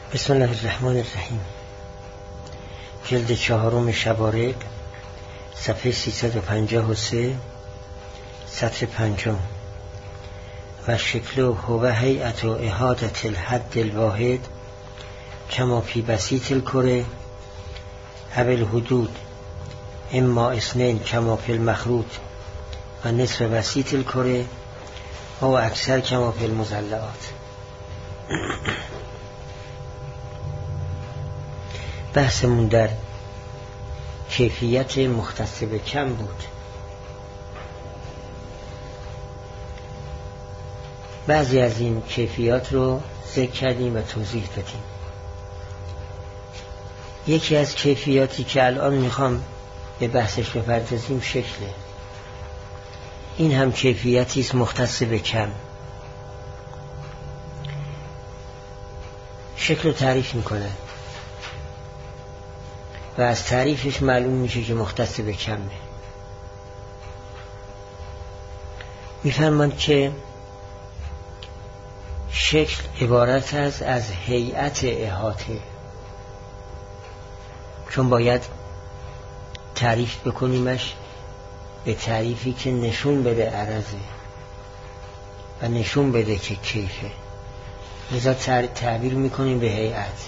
بسم الله الرحمن الرحیم. جلد 4 شبارق، صفحه 353، سطر 5. و شکل هو هیئت و احاطة الحد الواحد کما فی بسیط الکره او الحدود اما اثنین کما فی المخروط و نصف بسیط الکره او اکثر کما فی المضلعات. بحثمون در کیفیت مختص به کم بود. بعضی از این کیفیات رو ذکر کردیم و توضیح دادیم. یکی از کیفیاتی که الان میخوام به بحثش بپردازیم شکله. این هم کیفیتی است مختص به کم. شکل رو تعریف میکنه و از تعریفش معلوم میشه که مختص به کمه. میفرماند که شکل عبارت است از هیئت احاطه، چون باید تعریف بکنیمش به تعریفی که نشون بده عرضه و نشون بده که کیفه، لذا تعبیر میکنیم به هیئت.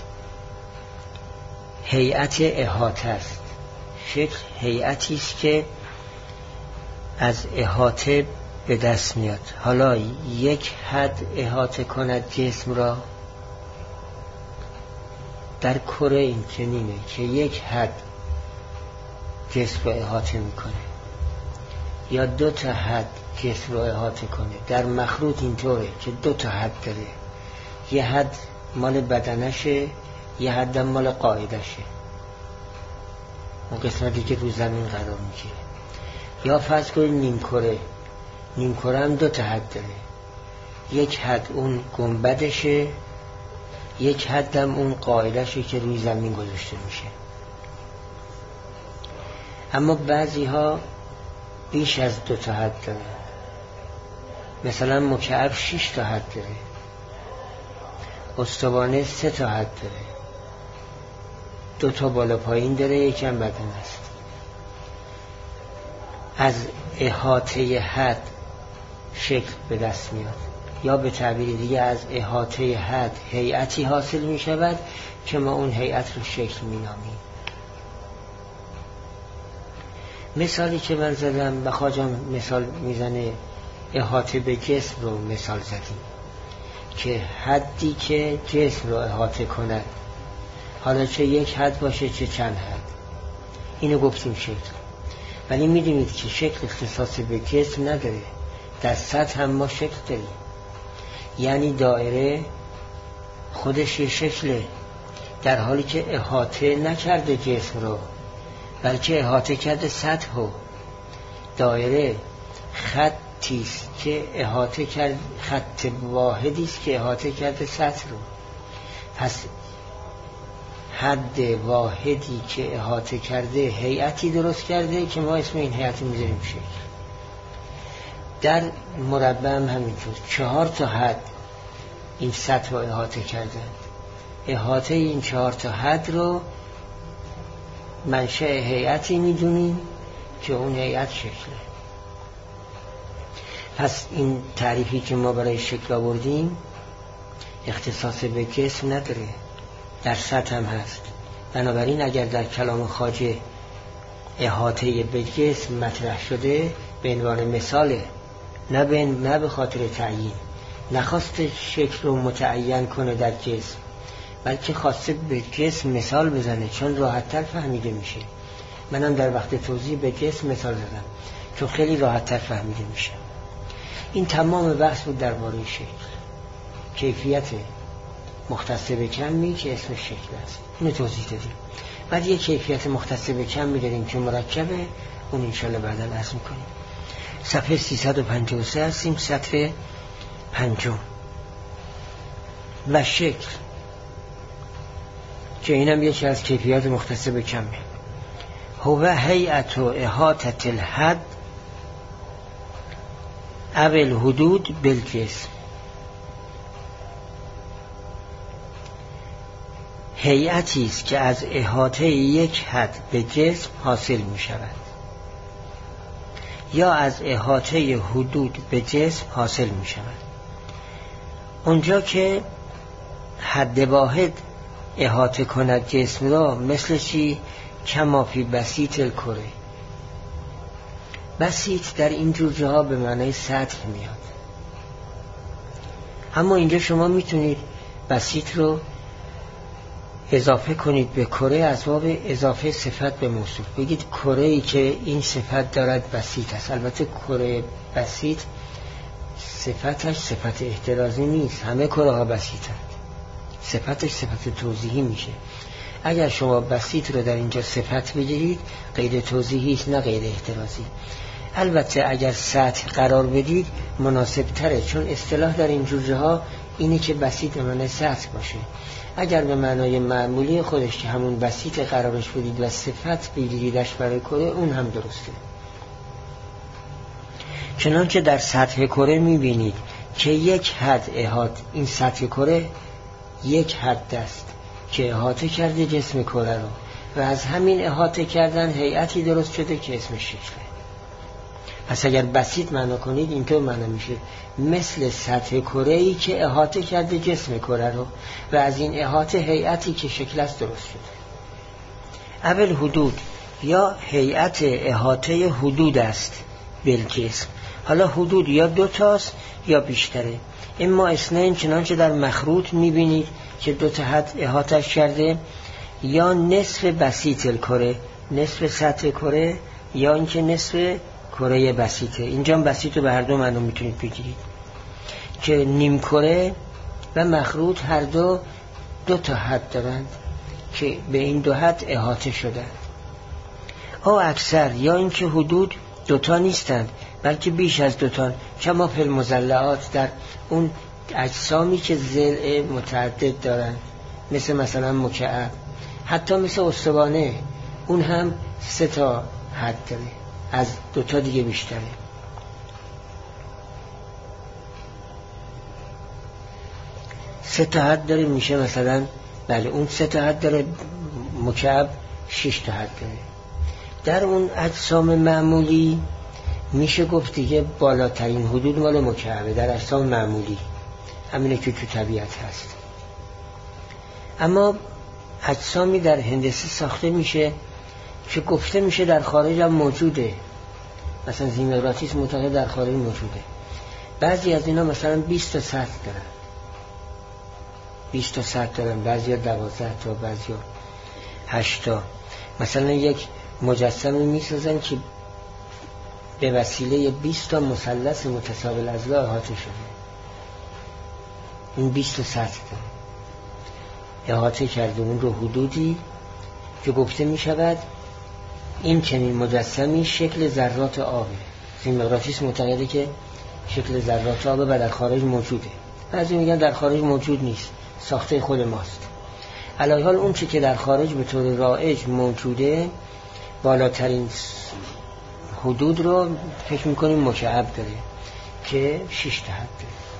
هیئت احاطه است. شکل هیئتی است که از احاطه به دست میاد. حالا یک حد احاطه کند جسم را، در کره این چنینه که یک حد جسم را احاطه میکنه، یا 2 تا حد جسم را احاطه کنه. در مخروط اینطوره که 2 تا حد داره، یه حد مال بدنشه، یه حد مال قاعدشه، اون قسمتی که رو زمین قرار میگیره. یا فرض کنید نیم کره هم 2 تا حد داره، یک حد اون گنبدشه، یک حد هم اون قاعدشه که روی زمین گذاشته میشه. اما بعضی ها بیش از 2 تا حد داره. مثلا مکعب 6 تا حد داره، استوانه 3 تا حد داره، 2 تا بالا پایین داره، یکم بدن است. از احاطه حد شکل به دست میاد، یا به تعبیر دیگه از احاطه حد هیئتی حاصل می شود که ما اون هیئت رو شکل می نامیم. مثالی که من زدم، بخواجم مثال میزنه، احاطه به جسم رو مثال زدیم که حدی که جسم رو احاطه کند، حالا چه یک حد باشه چه چند حد، اینو گفتیم شکل. ولی میدونید که شکل اختصاص به جسم نداره. در سطح هم ما شکل داریم، یعنی دایره خودش یه شکله، در حالی که احاطه نکرده جسم رو، بلکه احاطه کرده سطح رو. دایره خطیست که احاطه کرد، خط واحدیست که احاطه کرده سطح رو. پس حد واحدی که احاطه کرده هیئتی درست کرده که ما اسم این هیئت میذاریم شکل. در مربع هم همینطور 4 تا حد این سطح رو احاطه کردن. احاطه این 4 تا حد رو منشأ هیئتی میدونیم که اون هیئت شکله. پس این تعریفی که ما برای شکل آوردیم اختصاص به جسم نداره، در سطح هم هست. بنابراین اگر در کلام خواجه احاطه به جسم مطرح شده به عنوان مثاله، نه به خاطر تعیین، نخواسته شکل رو متعین کنه در جسم، بلکه خواسته به جسم مثال بزنه چون راحت‌تر فهمیده میشه. منم در وقت توضیح به جسم مثال زدم چون خیلی راحت‌تر فهمیده میشه. این تمام بحث بود درباره شکل، کیفیت مختص به کمی که اسم شکل است. اینو توضیح دادیم. بعد یک کیفیت مختص به کم می‌داریم که مرکبه، اون انشالله بعدا عرض می‌کنیم. صفحه 353 هستیم، سطر 5. و شکل که اینم یکی از کیفیات مختص به کمه. هو هیئت و احاطة الحد او الحدود بالجسم. هیئتی است که از احاطه یک حد به جسم حاصل می شود یا از احاطه حدود به جسم حاصل می شود. اونجا که حد واحد احاطه کند جسم را، مثل چی؟ کما فی بسیط الکره. بسیط در این جور جاها به معنای سطح میاد، اما اینجا شما میتونید بسیط رو اضافه کنید به کره از باب اضافه صفت به موصوف، بگید کره ای که این صفت دارد بسیط است. البته کره بسیط صفتش صفت احترازی نیست، همه کره ها بسیطند، صفتش صفت توضیحی میشه. اگر شما بسیط رو در اینجا صفت بگیرید غیر توضیحی است نه غیر احترازی. البته اگر سطح قرار بدید مناسب تره، چون اصطلاح در این جور جاها اینه که بسیط به معنای سطح باشه. اگر به معنای معمولی خودش که همون بسیط قرارش بدید و صفت بگیریدش برای کره، اون هم درسته. چنانچه در سطح کره میبینید که یک حد احاطه، این سطح کره یک حد است که احاطه کرده جسم کره رو و از همین احاطه کردن هیئتی درست شده که اسمش شکله. پس اگر بسیط معنا کنید اینطور معنا میشه مثل سطح کره‌ای که احاطه کرده جسم کره رو و از این احاطه هیئتی که شکل است درست شده. اول حدود یا هیئت احاطه حدود است بالجسم. حالا حدود یا دو تاست یا بیشتره. اما اثنین چنانچه در مخروط میبینید که دو تا حد احاطه کرده، یا نصف بسیط الکره، نصف سطح کره، یا اینکه نصف کره بسیطه. اینجا بسیط رو به هر دو معنی میتونید بگیرید که نیم کره و مخروط هر دو تا حد دارند که به این دو حد احاطه شدند. او اکثر یا اینکه حدود دوتا نیستند بلکه بیش از دوتا، کما فی المضلعات، در اون اجسامی که ضلع متعدد دارند، مثلا مکعب، حتی مثل استوانه، اون هم 3 تا حد داره، از 2 تا دیگه بیشتره. سه تا حد داره، میشه مثلا بله اون 3 تا حد داره، مکعب 6 تا حد داره. در اون اجسام معمولی میشه گفت دیگه بالاترین حدود مال مکعبه در اجسام معمولی، همینه که تو طبیعت هست. اما اجسامی در هندسه ساخته میشه که گفته میشه در خارج هم موجوده، مثلا زیمقراطیس معتقد در خارج موجوده. بعضی از اینا مثلا 20 تا سطح دارن، 20 تا سطح دارن، بعضی ها 12 تا، بعضی ها 8 تا. مثلا یک مجسمه میسازن که به وسیله 20 تا مثلث متساوی الاضلاع احاطه شده. این 20 تا سطح داره، احاطه کرده اون رو حدودی که گفته می شود این چنین مجسمی شکل ذرات آبه. زیمقراطیس معتقده که شکل ذرات آبه و در خارج موجوده. بعضی میگن در خارج موجود نیست، ساخته خود ماست. علی حال اون چی که در خارج به طور رایج موجوده، بالاترین حدود رو فکر میکنیم مکعب داره که 6 تا حد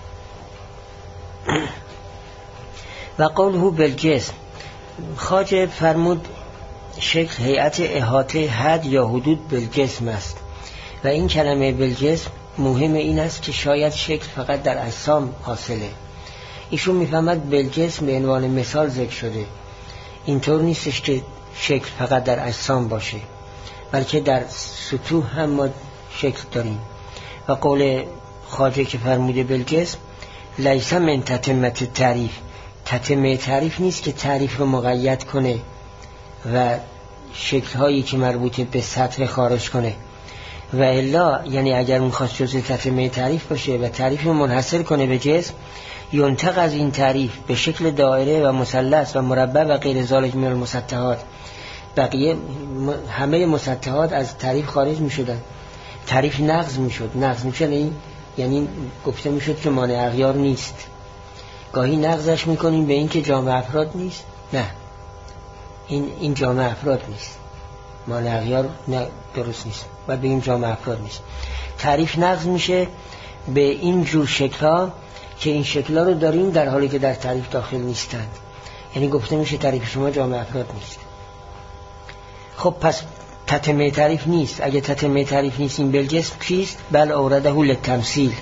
داره. و قوله بالجسم، خواجه فرمود شکل هیئت احاطه حد یا حدود بالجسم است و این کلمه بالجسم مهم این است که شاید شکل فقط در اجسام حاصله. ایشون میفهمد بالجسم به عنوان مثال ذکر شده، اینطور نیستش که شکل فقط در اجسام باشه، بلکه در سطوح هم ما شکل داریم. و قول خواجه که فرموده بالجسم لیس من تتمت تعریف، تتمه تعریف نیست که تعریف رو مقید کنه و شکل‌هایی که مربوط به سطح خارج کنه، و الا یعنی اگر اون خواست جزء تتمه تعریف باشه و تعریف رو منحصر کنه به جسم، ینطق از این تعریف به شکل دایره و مثلث و مربع و غیر ذالک من المسطحات. بقیه همه مسطحات از تعریف خارج می شدن، تعریف نقض می شد. نقض می شد یعنی گفته می شد که مانع اغیار نیست. گاهی نقضش می کنیم به این که جامع افراد نیست، نه این جامع افراد نیست، مانع اغیار نه درست نیست، باید بگیم جامع افراد نیست. تعریف نقض میشه به این جور شکل‌ها که این شکل‌ها رو داریم در حالی که در تعریف داخل نیستند. یعنی گفته میشه تعریف شما جامع افراد نیست. خب پس تتمه تعریف نیست. اگه تتمه تعریف نیست این بالجسم چیست؟ بل اورده للتمثیل،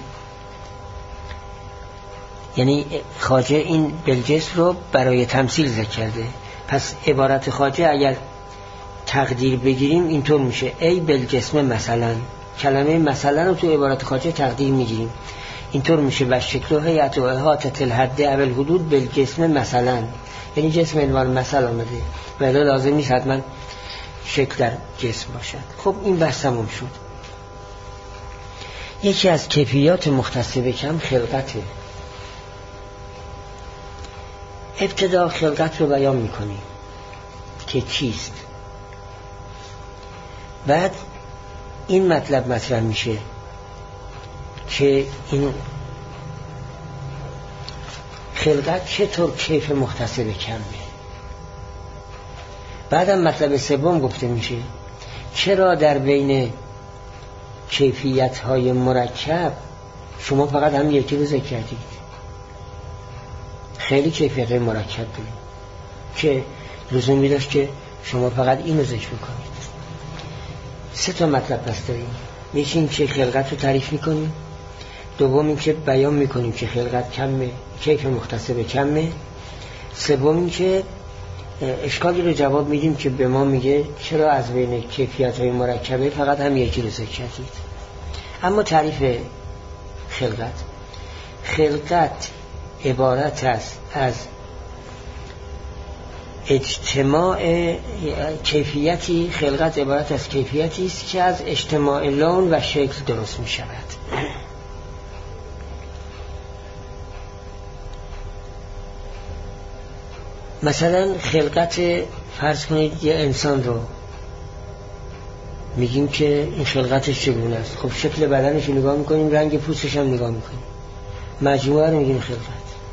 یعنی خواجه این بالجسم رو برای تمثیل ذکر کرده. پس عبارت خواجه اگر تقدیر بگیریم اینطور میشه ای بالجسم مثلا. کلمه مثلا رو تو عبارت خواجه تقدیر میگیریم، اینطور میشه و شکل و هیئت و احاطه الحد اول حدود بالجسم مثلا، یعنی جسم عنوان مثل آمده ولی لازم نیست حتما شکل در جسم باشد. خب این بحث تموم شد. یکی از کیفیات مختص به کم خلقته. ابتدا خلقت رو بیان میکنیم که چیست، بعد این مطلب مطرح میشه که این خلقت چطور کیف مختص به کمه. بعدم مطلب سوم گفته میشه چرا در بین کیفیت های مرکب شما فقط هم یکی رو ذکر کردید. خیلی کیفیت های مرکب داریم که لزومی داشت که شما فقط اینو ذکر کنید. 3 مطلب پس داریم. یکی این که خلقت رو تعریف میکنیم، دوم این که بیان میکنیم که خلقت کمه، کیف مختص به کمه، سوم این که اشکالی رو جواب میدیم که به ما میگه چرا از بین کیفیت های مرکبه فقط هم یکی رو ذکر کردید. اما تعریف خلقت عبارت است از اجتماع کیفیتی. خلقت عبارت از کیفیتی است که از اجتماع لون و شکل درست می شود. مثلا خلقت، فرض کنید یه انسان رو میگیم که این خلقتش چگونه است. خب شکل بدنش رو نگاه میکنیم، رنگ پوستش هم نگاه میکنیم، مجموعه رو میگیم خلقت.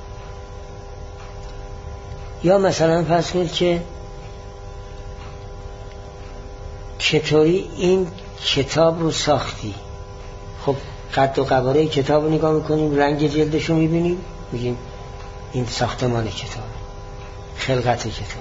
یا مثلا فرض کنید که چطوری این کتاب رو ساختی. خب قد و قواره کتاب رو نگاه میکنیم، رنگ جلدش رو میبینیم، میگیم این ساختمان کتاب، خلقت کتاب.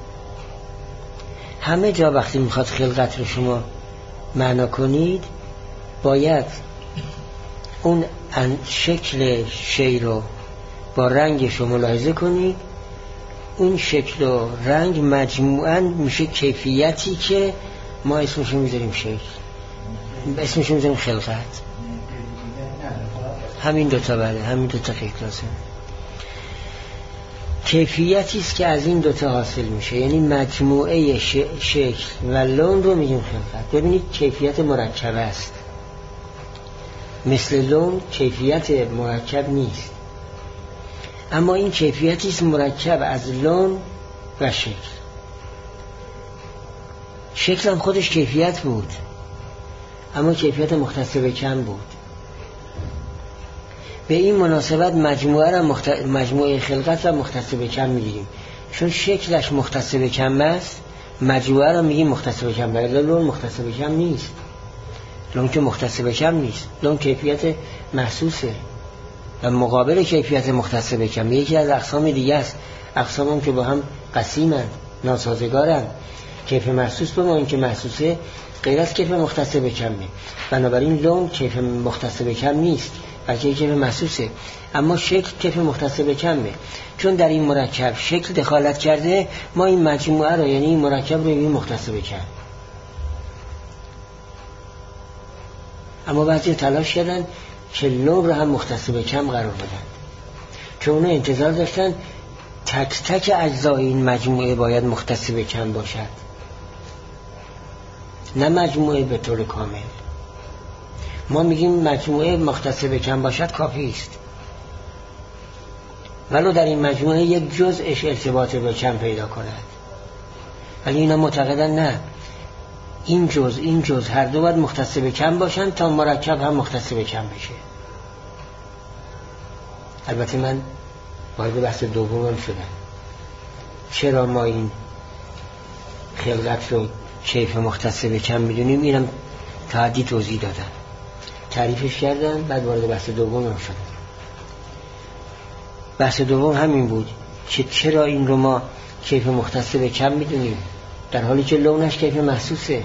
همه جا وقتی میخواد خلقت رو شما معنا کنید باید اون شکل شی رو با رنگش رو ملاحظه کنید. اون شکل و رنگ مجموعاً میشه کیفیتی که ما اسمشو میذاریم شکل، اسمشو میذاریم خلقت. همین دوتا بله، همین دوتا قید لازم. کیفیتی است که از این دوتا حاصل میشه، یعنی مجموعه شکل و لون رو میگیم خلقت. ببینید کیفیت مرکب است، مثل لون کیفیت مرکب نیست، اما این کیفیتی است مرکب از لون و شکل. شکل هم خودش کیفیت بود اما کیفیت مختص به کم بود. به این مناسبت مجموعه خلقت را مختص به کم میگیریم، چون شکلش مختص به کم است. مجموعه را میگیم مختص به کم، ولی لون مختص به کم نیست. لون که مختص به کم نیست، لون کیفیت محسوسه و مقابل کیفیت مختص به کم یکی از اقسام دیگه است. اقسام هم که با هم قسیمند، ناسازگارند. کیف محسوس به ما این که محسوسه غیر از کیف مختص به کمه، بنابراین لون کیف مختص به کم نیست بلکه کیف محسوسه. اما شکل کیف مختص به کمه، چون در این مرکب شکل دخالت کرده ما این مجموعه رو یعنی این مرکب رو میگیم مختص به کم. اما بعضی تلاش کردن که لون رو هم مختص به کم قرار بدن، چون اونا انتظار داشتن تک تک اجزای این مجموعه باید مختص به کم باشد، نه مجموعه به طور کامل. ما میگیم مجموعه مختص به کم باشد کافی است، ولو در این مجموعه یک جزءش ارتباط به کم پیدا کند. ولی اینا معتقدن نه، این جزء هر دو باید مختص به کم باشن تا مرکب هم مختص به کم بشه. البته من وارد بحث دوم شدم، چرا ما این خلقت رو کیف مختص به کم میدونیم. اینم تعدی توضیح دادم، تعریفش کردم، بعد وارد بحث دوم شدم. بحث دوم همین بود که چرا این رو ما کیف مختص به کم میدونیم در حالی که لونش کیف محسوسه؟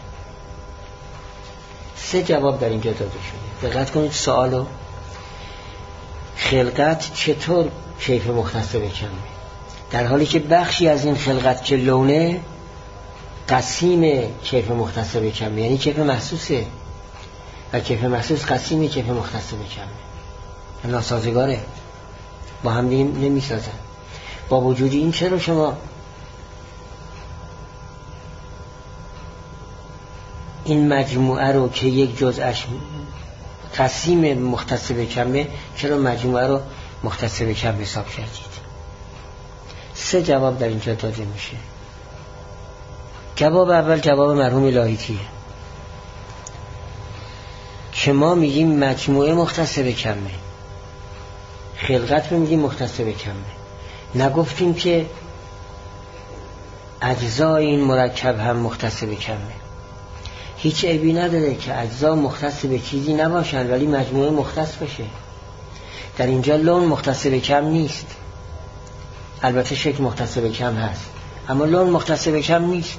3 جواب در اینجا داده شده. دقت کنید سوالو. خلقت چطور کیف مختص به کمه در حالی که بخشی از این خلقت که لونه قسیم کیف مختص به کمه، یعنی کیف محسوسه و کیف محسوس قسیم کیف مختص به کمه، ناسازگاره، با هم دیگه نمیسازن. با وجود این چرا شما این مجموعه رو که یک جزءش قسیم مختص به کمه، چرا مجموعه رو مختص به کم حساب کردید؟ 3 جواب در اینجا داده میشه. جواب اول جواب مرحوم لاهیتیه که ما میگیم مجموعه مختص به کمه، خلقت رو میگیم مختص به کمه، نگفتیم که اجزای این مرکب هم مختص به کمه. هیچ عیبی نداره که اجزا مختص به چیزی نباشن ولی مجموعه مختص بشه. در اینجا لون مختص به کم نیست، البته شکل مختص به کم هست اما لون مختص به کم نیست،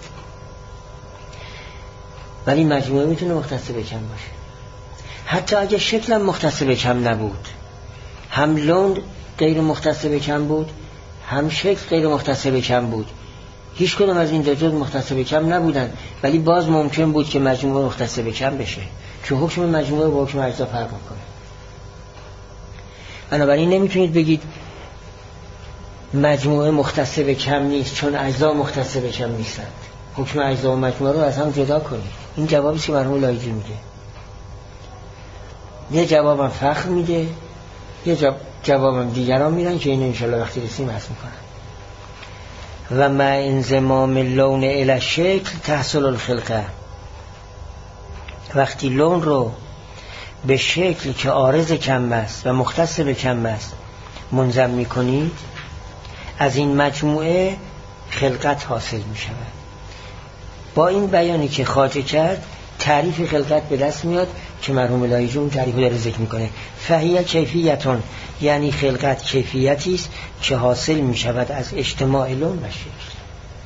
ولی مجموعه میتونه مختص به کم باشه. حتی اگه شکل مختص به کم نبود، هم لون غیر مختص به کم بود هم شکل غیر مختص به کم بود، هیچ کدوم از این دو جزء مختص به کم نبودن، ولی باز ممکن بود که مجموعه مختص به کم بشه، چون حکم مجموعه با حکم اجزا فرق میکنه. بنابراین نمیتونید بگید مجموعه مختص به کم نیست چون اجزا مختص به کم نیستند. حکم اجزا و مجموعه رو از هم جدا کنید. این جوابی که مرحوم لاهیجی میده. یه جوابم فخر میده، یه جوابم دیگران میدن که اینو انشالله وقتی رسیم عرض میکنم. و مع انضمام اللون الی الشکل تحصل الخلقه. وقتی لون رو به شکل که عارض کم است و مختص به کم است منضم میکنید، از این مجموعه خلقت حاصل میشود. با این بیانی که خواجه کرد تعریف خلقت به دست میاد که مرحوم لاهیجی اون تعریف رو داره ذکر میکنه. فهیه کیفیتون، یعنی خلقت کیفیتی است که حاصل میشود از اجتماع لون و شکل.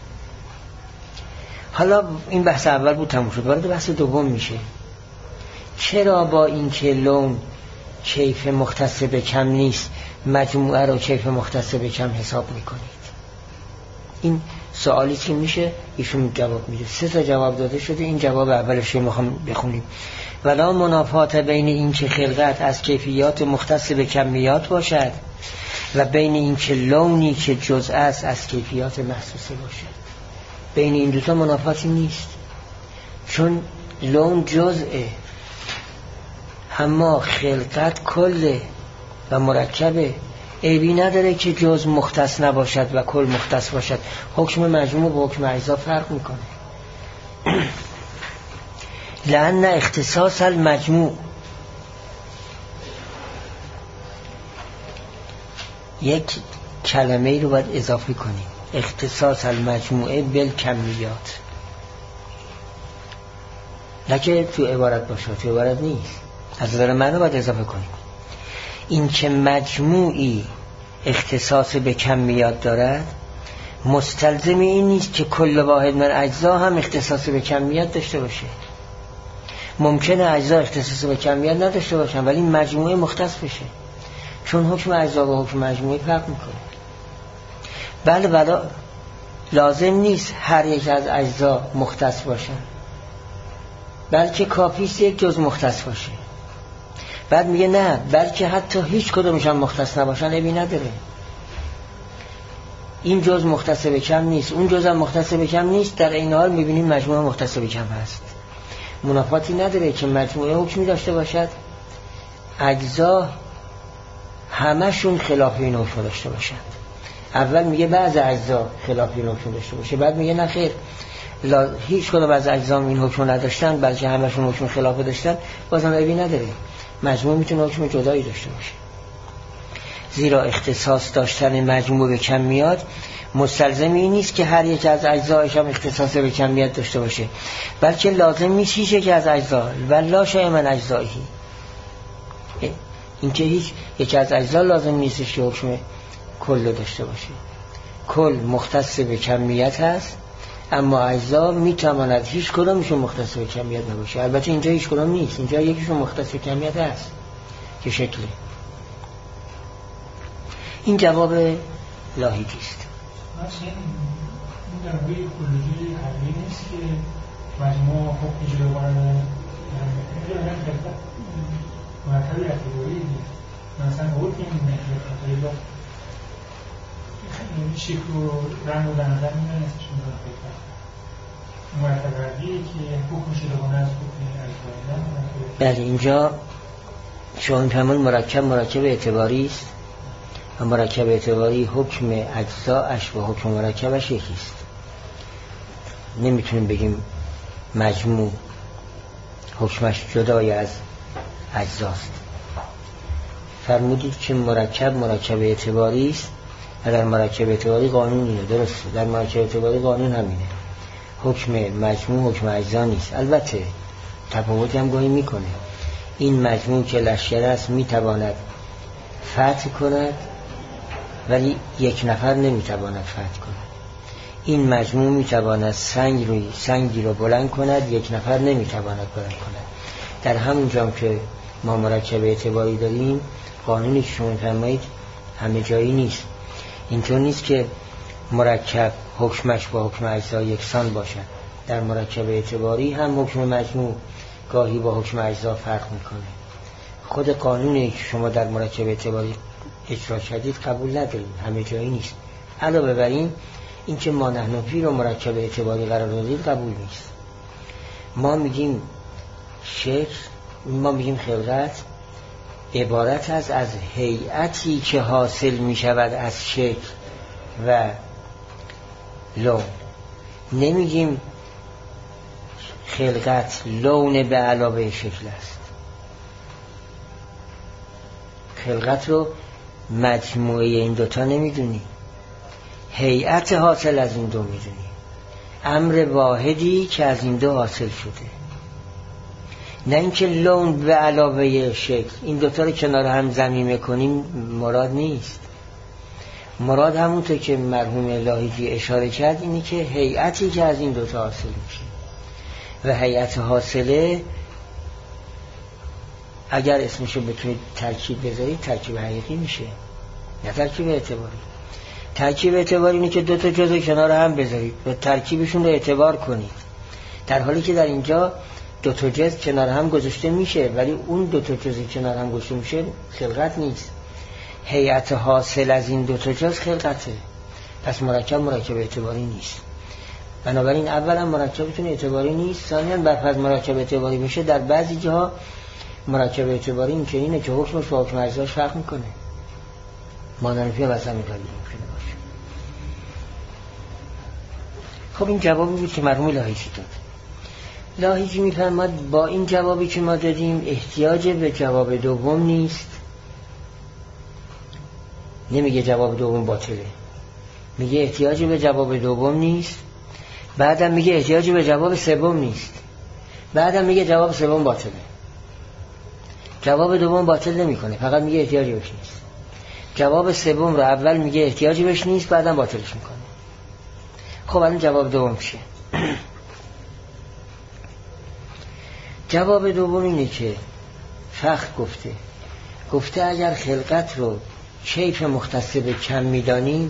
حالا این بحث اول بود تموم شد، وارد بحث دوم میشه. چرا با این که لون کیف مختص به کم نیست مجموعه رو کیف مختص به کم حساب میکنید؟ این سوالی که میشه ایشون جواب میده. 3 تا جواب داده شده، این جواب اولش رو میخوام بخونیم. ولا منافات بین این که خلقت از کیفیات مختص به کمیات باشد و بین این که لونی که جزء است از کیفیات محسوسه باشد. بین این دوتا منافاتی نیست، چون لون جزءه اما خلقت کله و مرکبه. عیبی نداره که جزء مختص نباشد و کل مختص باشد. حکم مجموع با حکم اجزا فرق میکنه. لأن اختصاص المجموع، یک کلمه ای رو باید اضافه کنیم، اختصاص المجموعه بالکمیات، نه که تو عبارت باشه، تو عبارت نیست، از نظر معنی باید اضافه کنیم. این که مجموعی اختصاص به کمیات دارد مستلزم این نیست که کل واحد من اجزا هم اختصاص به کمیت داشته باشه. ممکنه اجزا اختصاص به کمیت نداشته باشن ولی مجموعه مختص بشه، چون حکم اجزا و حکم مجموعه فرق میکنه. بله لازم نیست هر یک از اجزا مختص باشن، بلکه کافیست یک جز مختص باشه. بعد میگه نه، بلکه حتی هیچ کدومش هم مختص نباشن عیبی نداره. این جز مختص به کم نیست، اون جز هم مختص به کم نیست، در این حال میبینیم مجموعه مختص به کم هست. منافاتی نداره که مجموعه حکمی داشته باشد، اجزا همشون خلاف این حکم داشته باشند. اول میگه بعض اجزا خلاف این حکم داشته باشه، بعد میگه نه خیر، هیچ کدوم از اجزا این حکم نداشتن بلکه همشون حکم خلاف داشتن، بازم عیبی نداره. مجموعه میتونه حکم جدایی داشته باشه. زیرا اختصاص داشتن مجموعه به کمیات مستلزم این نیست که هر یک از اجزایش هم اختصاص به کمیت داشته باشه، بلکه لازم نیست هیچ یک از اجزا ولا شیء من اجزایه، این که هیچ یک از اجزا لازم نیستش که حکم کل رو داشته باشه. کل مختص به کمیت هست، اما اجزا میتواند هیچ کدامشون مختص به کمیت نباشه. البته اینجا هیچ کدام نیست، اینجا یکیشون مختص به کمیت هست که شکله. این جواب لاهیجی است. این در مورد اکولوژی حقیقی نیست که مجموع حکم جلوگانه مرتبی اعتباری نیست. مثلا حکم این نکره شکل و رنگ و دنظر میدانستشون مرتبی که حکم جلوگانه از حکم اعتباری. بله، اینجا شما می‌فهمید مرکب اعتباری است و مرکب اعتباری حکم اجزاش و حکم مرکبش یکیست. نمیتونیم بگیم مجموع حکمش جدای از اجزاست. فرمودید که مرکب اعتباری است و در مرکب اعتباری قانون اینه. درسته، در مرکب اعتباری قانون همینه، حکم مجموع حکم اجزا نیست. البته تفاوتی هم گاهی میکنه. این مجموع که لشکر است میتواند فتح کند ولی یک نفر نمیتواند فتح کند. این مجموع میتواند سنگی رو بلند کند، یک نفر نمیتواند بلند کند. در همون جام که ما مرکب اعتباری داریم، قانونی که شما فرمایید همه جایی نیست. اینطور نیست که مرکب حکمش با حکم اجزا یکسان باشد. در مرکب اعتباری هم حکم مجموع گاهی با حکم اجزا فرق میکنه. خود قانونی که شما در مرکب اعتباری اجرا کردید قبول نداریم، همه جایی نیست. علاوه بر این که ما نحن فی رو مرکب اعتباری قرار دادید قبول نیست. ما میگیم خلقت عبارت است از هیئتی که حاصل میشود از شکل و لون. نمیگیم خلقت لون به علاوه شکل است. خلقت رو مجموعه این دوتا نمیدونی، هیئت حاصل از این دو میدونی، امر واحدی که از این دو حاصل شده. نه اینکه لون به علاوه شکل. این دوتا رو کنار هم ضمیمه کنیم مراد نیست. مراد همونطور که مرحوم لاهیجی اشاره کرد اینه که هیئتی که از این دوتا حاصل میشه و هیئت حاصله اگر اسمشو بتونید ترکیب بذارید ترکیب حقیقی میشه، نه ترکیب اعتباری. ترکیب اعتباری اینه که دو تا جزء کنار هم بذارید و ترکیبشون رو اعتبار کنید، در حالی که در اینجا دو تا جزء کنار هم گذاشته میشه ولی اون دو تا جزء کنار هم گذاشته میشه خلقت نیست. هیئت حاصل از این دو تا جزء خلقته. پس مرکب اعتباری نیست. بنابراین اولا مرکبتون اعتباری نیست، ثانیاً برفرض مرکب اعتباری بشه در بعضی جاها مرکب اعتباری اینه که حکمش با حکم اجزاش فرق میکنه. مانعنفی و وزن میتونی ممکنه باشه. خب این جوابی بود که مرحوم لاهیجی داد. لاهیجی میفرماد با این جوابی که ما دادیم احتیاج به جواب دوم نیست. نمیگه جواب دوم باطله، میگه احتیاج به جواب دوم نیست، بعدم میگه احتیاج به جواب سوم نیست، بعدم میگه جواب سوم باطله. جواب دوم باطل نمیکنه، فقط میگه احتیاجی بهش نیست. جواب سوم رو اول میگه احتیاجی بهش نیست، بعدم باطلش میکنه. خب الان جواب دوم چیه؟ جواب دوم اینه که فخر گفته اگر خلقت رو کیف مختص به کم میدانیم،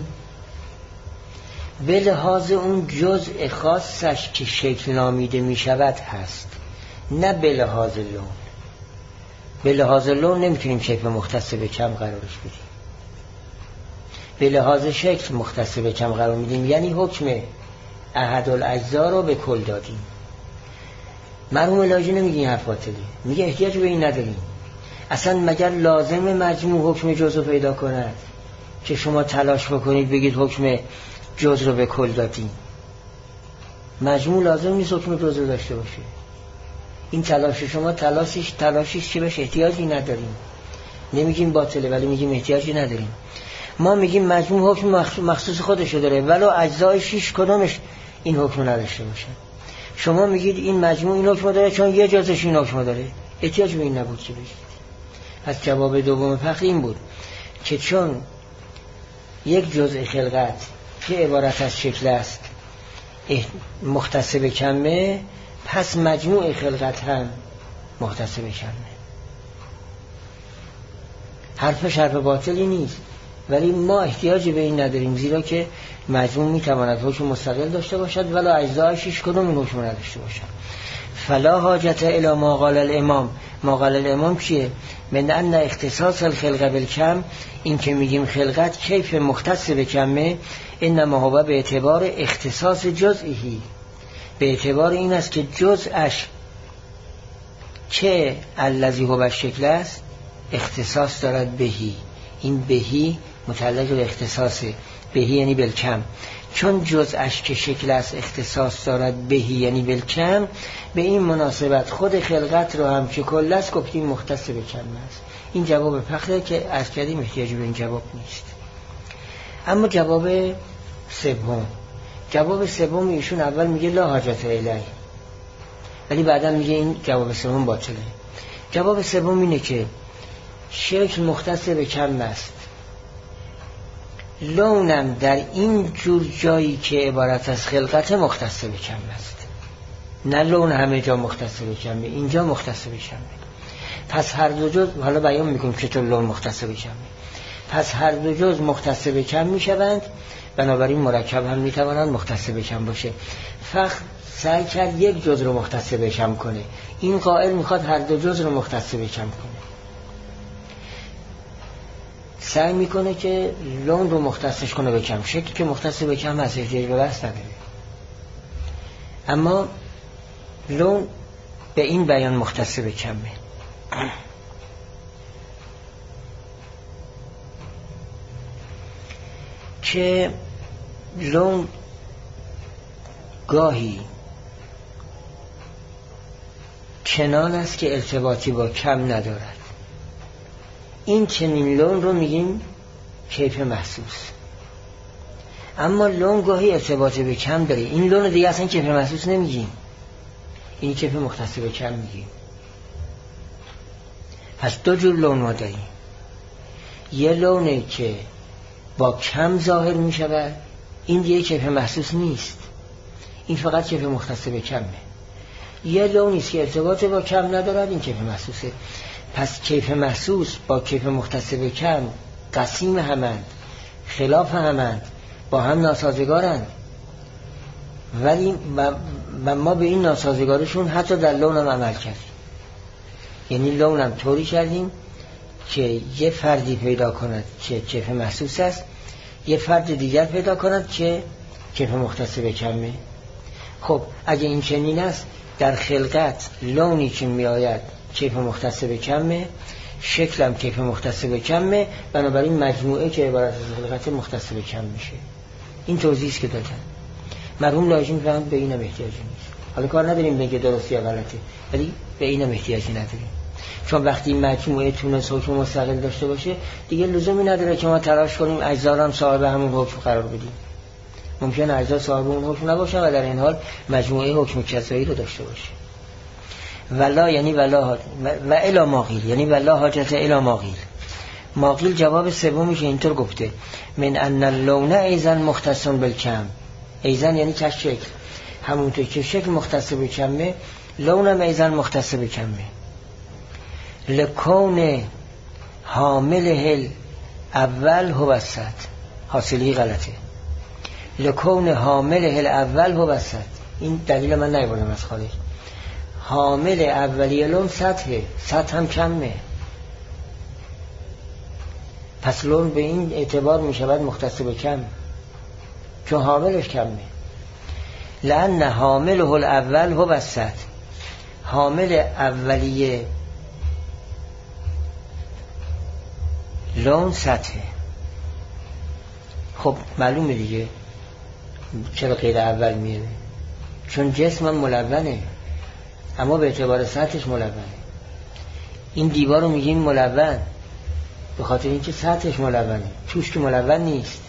به لحاظ اون جزء خاصش که شکل نامیده میشود هست، نه به لحاظ لون. به لحاظ لون نمیتونیم کیف مختص به کم قرارش بدیم، به لحاظ شکل مختص به کم قرار میدیم، یعنی حکم احد الاجزا رو به کل دادیم. مرحوم لاهیجی نمیگه این حرف باطله، میگه احتیاج به این نداریم. اصلا مگر لازم مجموع حکم جزء رو پیدا کند که شما تلاش بکنید بگید حکم جزء رو به کل دادیم؟ مجموع لازم نیست حکم جزء رو داشته باشه. این تلاش شما تلاشیش که بهش احتیاجی نداریم. نمیگیم باطله ولی میگیم احتیاجی نداریم. ما میگیم مجموع حکم مخصوص خودشو داره ولو اجزایش هیچ کدومش این حکم نداشته باشه. شما میگید این مجموع این حکم داره چون یه جزش این حکم داره، احتیاج به این نبود که بگید. پس جواب دوم فخر این بود که چون یک جزء خلقت که عبارت از شکل است مختص به کمه، پس مجموع خلقت هم مختص به کمه. حرفش حرف باطلی نیست، ولی ما احتیاجی به این نداریم، زیرا که مجموع میتواند حکم مستقل داشته باشد ولی اجزایش هیچ کدوم این حکم نداشته باشد. فلا حاجت الی ما قال الامام. ما قال الامام چیه؟ من ان اختصاص الخلق بالکم، این که میگیم خلقت کیف مختص به کمه، انما هو به اعتبار اختصاص جزئی، به اعتبار این است که جزءش که الذی هو الشکل است اختصاص دارد بهی. این بهی متعلق به اختصاصه، بهی یعنی بالکم. چون جزءش که شکل است اختصاص دارد بهی یعنی بالکم، به این مناسبت خود خلقت رو هم که کل است گفتیم مختص به کم است. این جواب فخره که از کردیم احتیاجی به این جواب نیست. اما جواب سوم ایشون اول میگه لا حاجت الیه، ولی بعدا میگه این جواب سوم باطله. جواب سوم اینه که شکل مختص به کم است، لونم در این جور جایی که عبارت از خلقت مختص به کم است، نه لون همه جا مختص به کمه، اینجا مختص به کمه. پس هر دو جز، حالا بیان میکنم چطور لون مختص به کمه، پس هر دو جز مختص به کم میشوند، بنابراین مرکب هم میتوانند مختص به کم باشه. فقط سعی کرد یک جز رو مختص به کم کنه، این قائل میخواد هر دو جز رو مختص به کم کنه، سعی میکنه که لون رو مختصش کنه به کم. شکلی که مختص به کم از احتیاج به بس نداره، اما لون به این بیان مختص به کمه. که لون گاهی چنان است که ارتباطی با کم ندارد، این چنین لون رو میگیم کیف محسوس. اما لون گاهی ارتباطی به کم داره، این لون دیگه اصلا کیف محسوس نمیگیم، این کیف مختص به کم میگیم. پس دو جور لون ما داریم، یه لونه که با کم ظاهر میشود، این دیگه کیف محسوس نیست، این فقط کیف مختص به کمه. یه لونیست که ارتباط با کم ندارد، این کیف محسوسه. پس کیف محسوس با کیف مختص به کم قسیم همند، خلاف همند، با هم ناسازگارند، ولی ما به این ناسازگارشون حتی در لونم عمل کردیم. یعنی لونم طوری کردیم که یه فردی پیدا کند که کیف محسوس است، یه فرد دیگر پیدا کند که کیف مختص به کمه. خب اگه این چنین است، در خلقت لونی که می آید کیف مختص به کمه، شکلم کیف مختص به کمه، بنابراین مجموعه که عبارت از خلقت مختص به کم میشه. این توضیحی است که دادن. مرحوم لازم فهم به اینم احتیاجی نیست. حالا کار نداریم بگه درست یا غلطه، ولی به اینم احتیاجی نداریم، چون وقتی مجموعه تونس حکم مستقل داشته باشه دیگه لزومی نداره که ما تلاش کنیم اجزا رو هم صاحب همون حکم قرار بدیم. ممکنه اجزا صاحب اون حکم نباشن و در این حال مجموعه حکم کذایی رو داشته باشه. ولا یعنی ولا و الی ماقیل، یعنی ولا حاجت الی ماقیل. ماقیل جواب سومیش اینطور گفته: من ان اللون ایضا مختص بالکم. ایضا یعنی که شکل، همونطور که شکل مختص به کمه، لونم ایضا مختص به کمه. لکون حامله الاول هو الصد. حاصلی غلطه. لکون حامله الاول هو الصد. این دلیل من نیاوردم از خارج. حامل اولیه لون سطحه، سطح هم کمه، پس لون به این اعتبار می شود مختص به کم، چون حاملش کمه. لأن حامله الاول هو الصد. حامل اولیه لون سطحه. خب معلومه دیگه چرا غیر اول میره، چون جسم هم ملونه، اما به اعتبار سطحش ملونه. این دیوار رو میگیم ملون به خاطر اینکه سطحش ملونه، توش که ملون نیست.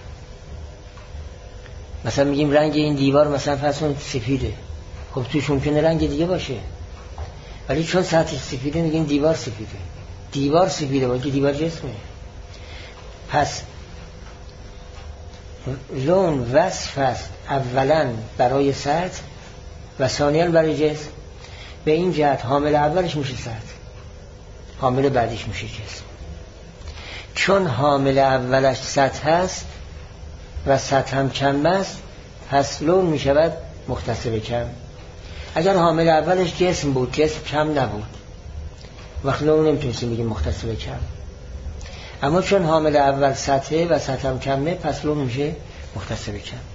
مثلا میگیم رنگ این دیوار مثلا فرض کن سفیده، خب توش ممکنه رنگ دیگه باشه، ولی چون سطحش سفیده میگیم دیوار سفیده. دیوار سفیده باشه، دیوار جسمه. پس لون وصف است اولا برای سطح و ثانیاً برای جسم. به این جهت حامل اولش میشه سطح، حامل بعدیش میشه جسم. چون حامل اولش سطح است و سطح هم کم است، پس لون میشود مختص به کم. اگر حامل اولش جسم بود، جسم کم نبود، وقت لون نمیتونستیم بگیم مختص به کم. اما چون حامل اول سطحه و سطح هم کمه، پس لون میشه مختص به کم.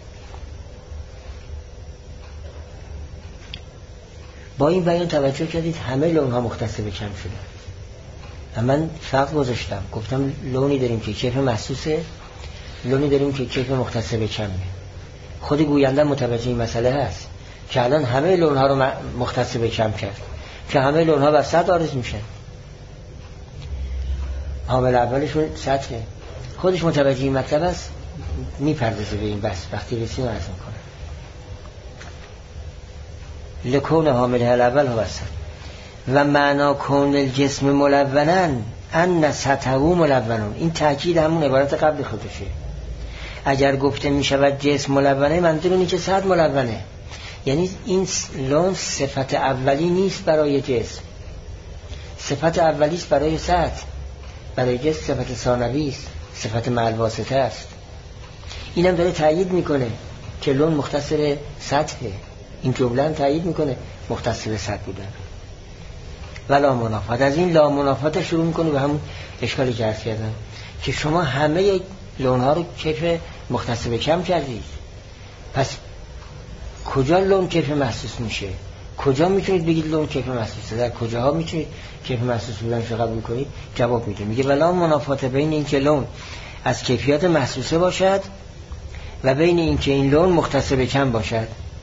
با این بیان توجه کردید همه لون ها مختص به کم شدن. من فرق گذاشتم، گفتم لونی داریم که کیف محسوسه، لونی داریم که کیف مختص به کمه. خود گوینده متوجه این مسئله هست که الان همه لون ها رو مختص به کم کرد که همه لون ها بر سطح عارض میشن. حامل اولشون سطحه، خودش متوجه این مطلب است، میپردازه به این بس. وقتی رسیم عرض میکنه لکون حامل الاول هو السطح و معنا کون الجسم ملونا ان سطحه ملون. این تاکید همون عبارت قبل خودشه. اگر گفته میشود جسم ملونه، منظور اینه که سطح ملونه، یعنی این لون صفت اولی نیست برای جسم، صفت اولی است برای سطح. برای جسم صفت ثانوی است، صفت مع الواسطه است. اینم داره تأیید میکنه که لون مختص به سطحه. این جمله هم تأیید میکنه مختص به سطح بودن. ولا منافات. از این لا منافات شروع میکنه به همون اشکالی که عرض کردم که شما همه لون ها رو کیف مختص به کم کردید، پس کجا لون کیف محسوس میشه؟ کجا میتونید بگید لون کیف محسوسه؟ در کجاها میتونید کیف محسوس بودن رو قبول کنید؟ جواب میده، میگه ولا منافات بین این که لون از کیفیات محسوسه باشد و بین این که این لون مختص به کم باشد.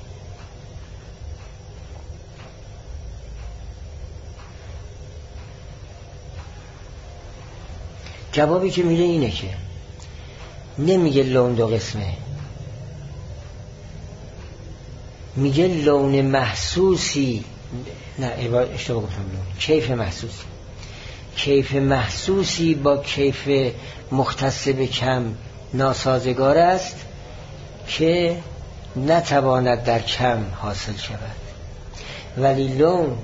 جوابی که میده اینه که نمیگه لون دو قسمه، میگه لون محسوسی، نه اشتباه گفتم، لون کیف محسوسی. کیف محسوسی با کیف مختص به کم ناسازگار است که نتواند در کم حاصل شود، ولی لون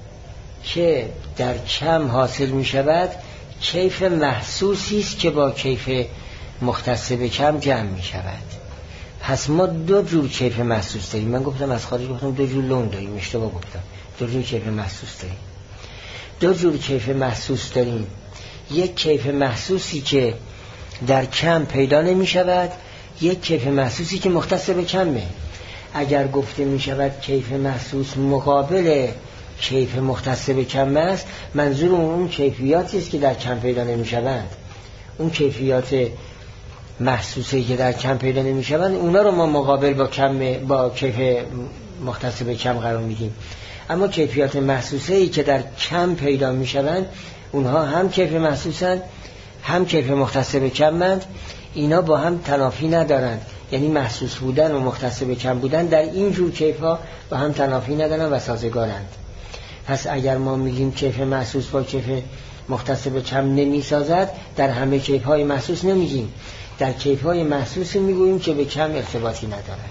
که در کم حاصل می شود کیف محسوسی است که با کیف مختص به کم جمع می شود. پس ما دو جور کیف محسوس داریم. من گفتم از خارج گفتم دو جور لون داریم، اشتباه گفتم. دو جور کیف محسوس داریم. دو جور کیف محسوس داریم. یک کیف محسوسی که در کم پیدا نمی شود، یک کیف محسوسی که مختص به کمه. اگر گفته می شود کیف محسوس مقابل کیف مختص به کم است، منظور اون کیفیاتی است که در کم پیدا نمی شوند. اون کیفیات محسوسه که در کم پیدا نمی شوند، اونا رو ما مقابل با کیف مختص به کم قرار میدیم. اما کیفیات محسوسه‌ای که در کم پیدا می شوند، اونها هم کیف محسوسند هم کیف مختص به کمند. اینا با هم تنافی ندارند، یعنی محسوس بودن و مختص به کم بودن در این جور کیف‌ها با هم تنافی ندارند و سازگارند. پس اگر ما میگیم کیف محسوس با کیف مختص به کم نمیسازد، در همه کیف‌های محسوس نمیگیم، در کیف‌های محسوس میگوییم که به کم ارتباطی ندارد.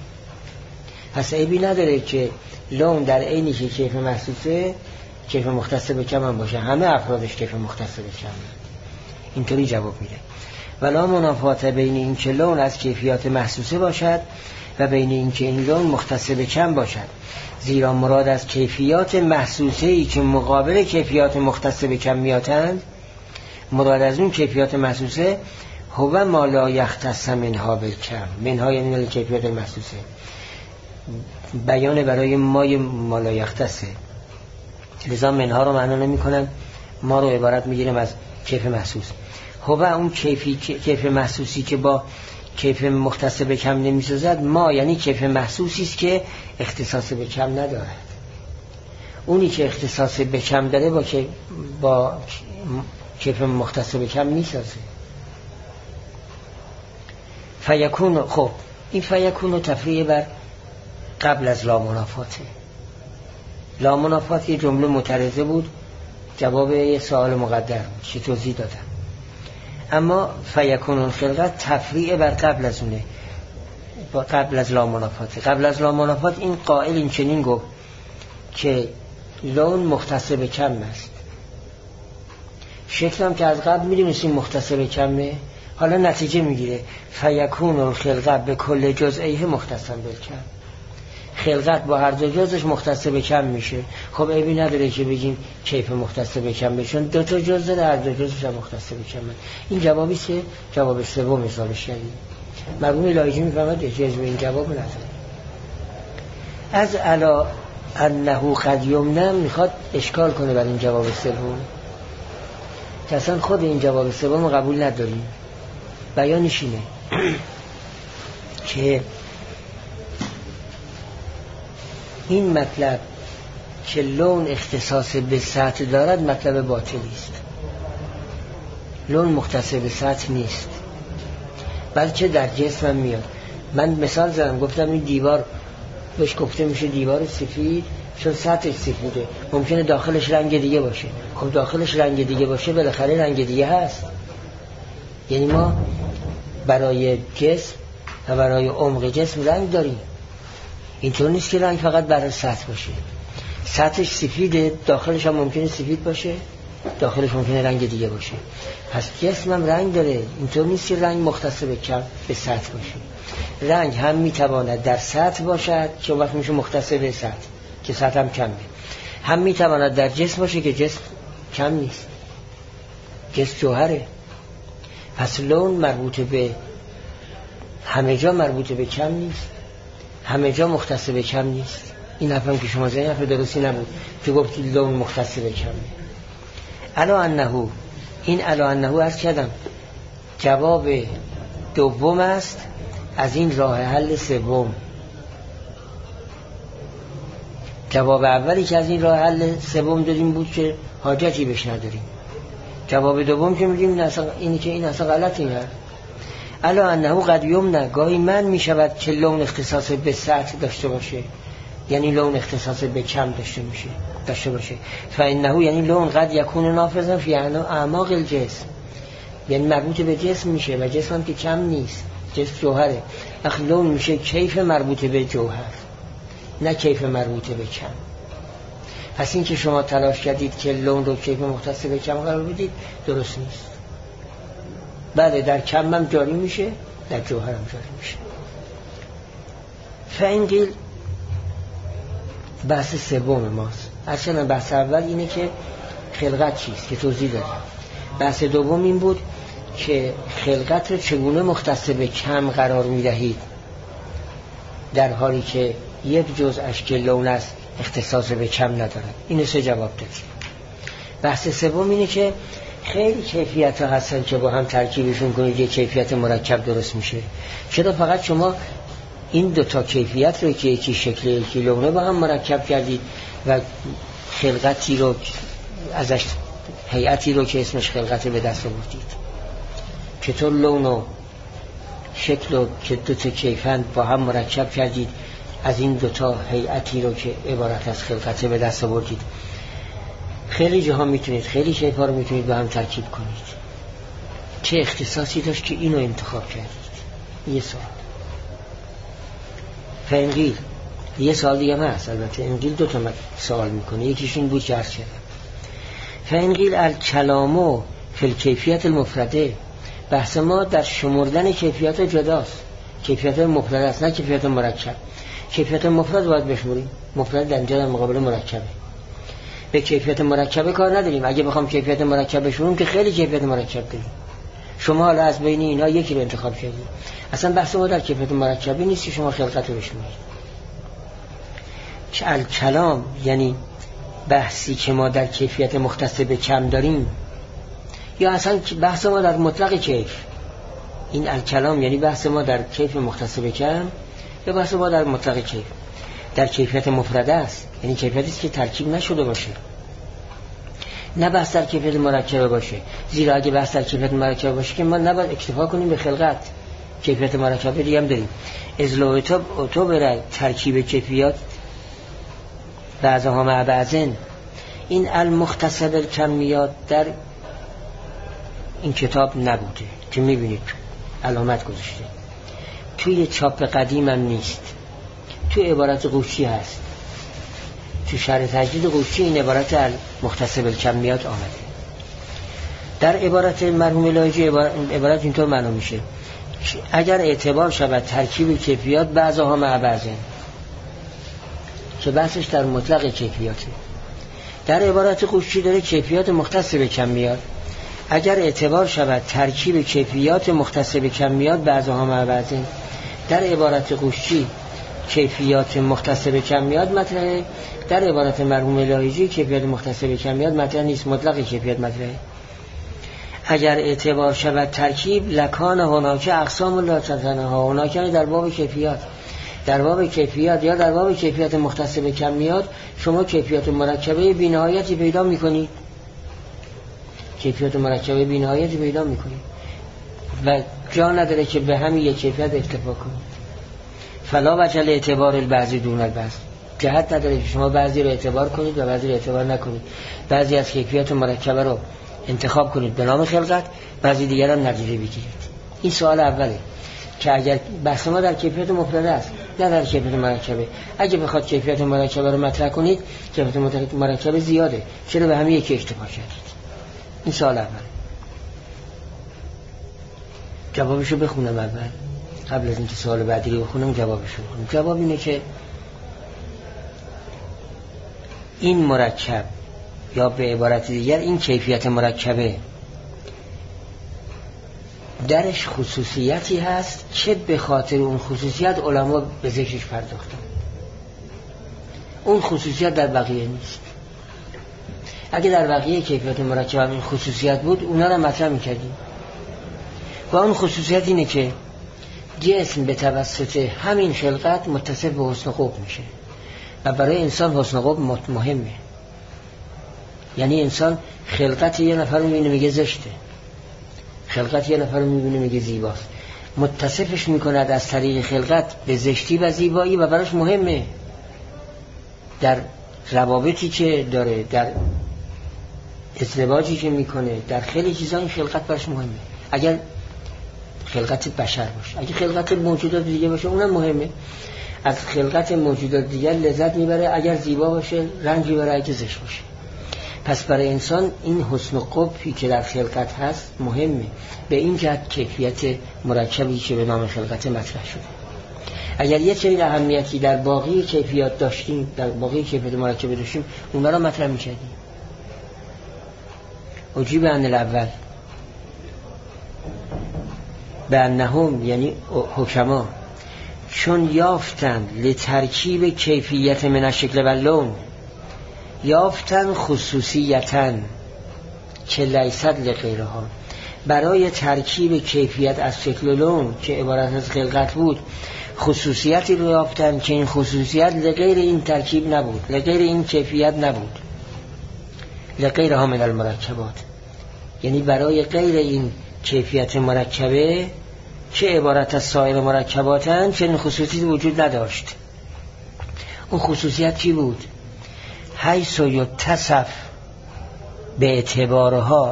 پس عیبی نداره که لون در عینی که کیف محسوسه کیف مختص به کم هم باشه، همه افرادش کیف مختص به کم. اینطوری جواب میده. ولا منافات بین این که لون از کیفیات محسوسه باشد و بین این که این لون مختص به کم باشد، زیرا مراد از کیفیات محسوسه‌ای که مقابل کیفیات مختص به کم میاتند، مراد از اون کیفیات محسوسه هو ما لا یختص منها بالکم. منها یعنی کیفیات محسوسه، بیان برای ما لا یختصه، لذا منها رو معنا نمی کنم، ما رو عبارت میگیریم از کیف محسوس. هو اون کیف محسوسی که با کیف مختص به کم نمیسازد، ما یعنی کیف محسوسی است که اختصاص به کم ندارد. اونی که اختصاص به کم داره با کیف مختص به کم میسازه. فیکون، خب این فیکون تفریع بر قبل از لا منافاته. لا منافات یه جمله معترضه بود، جواب یه سوال مقدر بود که توضیح دادم. اما فیکون الخلقت تفریع بر قبل از اونه، قبل از لامنافات. قبل از لامنافات این قائل این چنین گفت که لون مختص به کم است. شکل هم که از قبل میدونستیم مختص به کمه، حالا نتیجه میگیره فیکون الخلقت به کل جزئیه مختص به کم. خلقت با هر دو جزش مختص به کم میشه. خب عیبی نداره که بگیم کیف مختص به کم بشون، دو تا جز داره، هر دو جزش هم مختص به کم. این جوابی که جواب سوم مثالش کردیم. مرحوم لایجی میفهمد احتیاج به این جواب نداره. از علا انه قد یمنع میخواد اشکال کنه بر این جواب سوم که اصلا خود این جواب سوم قبول نداریم. بیانش اینه که این مطلب که لون اختصاص به سطح دارد مطلب باطلی است. لون مختص به سطح نیست، بلکه در جسم میاد. من مثال زدم، گفتم این دیوار بهش گفته میشه دیوار سفید چون سطحش سفیده، ممکنه داخلش رنگ دیگه باشه. خب داخلش رنگ دیگه باشه بالاخره رنگ دیگه هست. یعنی ما برای جسم و برای عمق جسم رنگ داریم. اینطور نیست که رنگ فقط برای سطح باشه. سطحش سفیده، داخلش هم ممکنه سفید باشه، داخلش ممکنه رنگ دیگه باشه. پس جسم هم رنگ داره. اینطور نیست که رنگ مختص به کم به سطح باشه. رنگ هم میتواند در سطح باشد که وقت میشه مختص به سطح که سطح هم کمه، هم میتواند در جسم باشه که جسم کم نیست، جسم جوهره. پس لون مربوط به همه جا مربوط به کم نیست، همه جا مختص به کم نیست. این حرفم که شما زنید حرف درستی نبود که گفتی لون مختص به کمه. الا انه، این الا انه عرض کردم جواب دوم است از این راه حل سوم. جواب اولی که از این راه حل سوم دادیم بود که حاجتی بهش نداریم. جواب دوم که میگیم این اصلا غلط این هست. الا انه قد یمنع، گاهی من میشود که لون اختصاص به سطح داشته باشه، یعنی لون اختصاص به کم داشته باشه. فانه یعنی لون قد یکون نافذا فی اعماق الجسم، یعنی مربوط به جسم میشه و جسم هم که کم نیست، جسم جوهره. اخ لون میشه کیف مربوط به جوهر، نه کیف مربوط به کم. پس این که شما تلاش کردید که لون رو کیف مختص به کم قرار بدید درست نیست. بله در کم هم جاری میشه، در جوهر هم جاری میشه. فاین قیل بحث سوم ماست. اصلا بحث اول اینه که خلقت چیست که توضیح دادیم. بحث دوم این بود که خلقت رو چگونه مختص به کم قرار میدهید در حالی که یک جزءش که لون است اختصاص به کم ندارد. اینو سه جواب دادیم. بحث سوم اینه که خیلی کیفیت ها هستن که با هم ترکیبشون کنید یک کیفیت مرکب درست میشه. چرا فقط شما این دوتا کیفیت رو که یکی شکل یکی لونه با هم مرکب کردید و خلقتی رو ازش هیئتی رو که اسمش خلقت به دست آوردید؟ چطور لون و شکل رو که دوتا کیفند با هم مرکب کردید از این دوتا هیئتی رو که عبارت از خلقت به دست آوردید؟ خیلی جاها میتونید، خیلی شیپا رو میتونید با هم ترکیب کنید. چه اختصاصی داشت که اینو انتخاب کردید؟ یه سوال. فانقیل یه سوال دیگه هست. البته انقیل دو تا سوال میکنه، یکیش این بود که عرض کردم. فانقیل الکلامو فی الکیفیت المفرده، بحث ما در شمردن کیفیت جداست. کیفیت مفرد است نه کیفیت مرکب. کیفیت مفرد باید بشمریم، مفرد در اینجا در مقابل مرکبه. به کیفیت مرکبه کار نداریم. اگه بخوام کیفیت مرکب بشمریم که خیلی کیفیت مرکب داریم. شما حالا از بین اینا یکی رو انتخاب کردید. اصلا بحث ما در کیفیت مرکبی نیست که شما خلقت رو بشمرید. الکلام یعنی بحثی که ما در کیفیت مختص به کم داریم، یا اصلا بحث ما در مطلق کیف. این الکلام یعنی بحث ما در کیف مختص به کم یا بحث ما در مطلق کیف. در کیفیت مفرده است، یعنی کیفیتی است که ترکیب نشده باشه، نه بحث در کیفیت مرکبه باشه. زیرا اگه بحث در کیفیت مرکبه باشه که ما نباید اکتفا کنیم به خلقت. کیفیت مرکبه دیگه هم داریم. ازلو تو برای ترکیب کیفیات بعضها مع بعضن. این المختص بالکمیات در این کتاب نبوده که میبینید علامت گذاشته، توی چاپ قدیم هم نیست، تو عبارت قوشی هست، تو شرح تجدید قوشی این عبارت مختصر بالکمیات آمده. در عبارت مرحوم لاهیجی عبارت اینطور معلوم میشه اگر اعتبار شود ترکیب کیفیات بعضها مع بعضن، که بحثش در مطلق کیفیاته. در عبارت قوشی داره کیفیات مختص به کمیات، اگر اعتبار شود ترکیب کیفیات مختص به کمیات بعضها مع بعضن. در عبارت قوشی کیفیات مختص به کمیات مطرحه، در عبارت مرحوم لاهیجی کیفیات مختص به کمیات مطرح نیست، مطلق کیفیات مطرحه. اگر اعتبار شود ترکیب لکان هناک اقسام لا تتناها، هناک در باب کیفیات، در باب کیفیات یا در باب کیفیات مختص به کمیات شما کیفیات مرکبه بی‌نهایتی پیدا می‌کنید، کیفیات مرکبه بی‌نهایتی پیدا می‌کنید و جا نداره که به همین یک کیفیت اکتفا کنید. فلا وجه اعتبار البعض دون البعض، جهت نداره که شما بعضی رو اعتبار کنید و بعضی رو اعتبار نکنید، بعضی از کیفیات مرکبه رو انتخاب کنید به نام خلقت، بعضی دیگر هم نتیجه بگیرید. این سوال اوله که اگر بحث ما در کیفیت مفرده است نه در کیفیت مرکبه، اگه بخواد کیفیت مرکبه رو مطرح کنید کیفیت مرکبه زیاده، چرا به همین یکی اکتفا کردید؟ این سوال اول. جوابشو بخونم اول قبل از اینکه سوال بعدی رو بخونم جوابشو بخونم. جواب اینه که این مرکب یا به عبارت دیگر این کیفیت مرکبه درش خصوصیتی هست که به خاطر اون خصوصیت علما به ذکرش پرداختن، اون خصوصیت در بقیه نیست. اگه در بقیه کیفیت مرکبه این خصوصیت بود اونا رو مطرح می‌کردیم و اون خصوصیت اینه که جسم به توسط همین خلقت متصف به حسن قبح میشه و برای انسان حسن قبح مهمه. یعنی انسان خلقت یه نفر رو میبینه میگه زشته، خلقت یه نفر رو میبینه میگه زیباست، متصفش میکند از طریق خلقت به زشتی و زیبایی و براش مهمه. در روابطی که داره، در ازدواجی که میکنه، در خیلی چیزا این خلقت براش مهمه. اگر خلقت بشر باشه، اگر خلقت موجودات دیگه باشه اونم مهمه. از خلقت موجودات دیگه لذت میبره، اگر زیبا باشه رنج میبره اگه زشت باشه. پس برای انسان این حسن و قبحی که در خلقت هست مهمه، به این جهت کیفیت مرکبی که به نام خلقت مطرح شده. اگر یه چنین اهمیتی در باقی کیفیات داشتیم، در باقی کیفیت مرکبی داشتیم، اونا را مطرح می‌کردیم. اجیب عن الاول به انهم یعنی حکما چون یافتن لترکیب کیفیت من الشکل و اللون، یافتن خصوصیتاً که لیست لغیرها، برای ترکیب کیفیت از شکل و لون که عبارت از خلقت بود خصوصیتی رو یافتن که این خصوصیت لغیر این ترکیب نبود، لغیر این کیفیت نبود، لغیرها من المرکبات، یعنی برای غیر این کیفیت مرکبه که عبارت از سایر مرکباتن چنین خصوصیتی وجود نداشت. اون خصوصیت چی بود؟ حیث یتصف به اعتبارها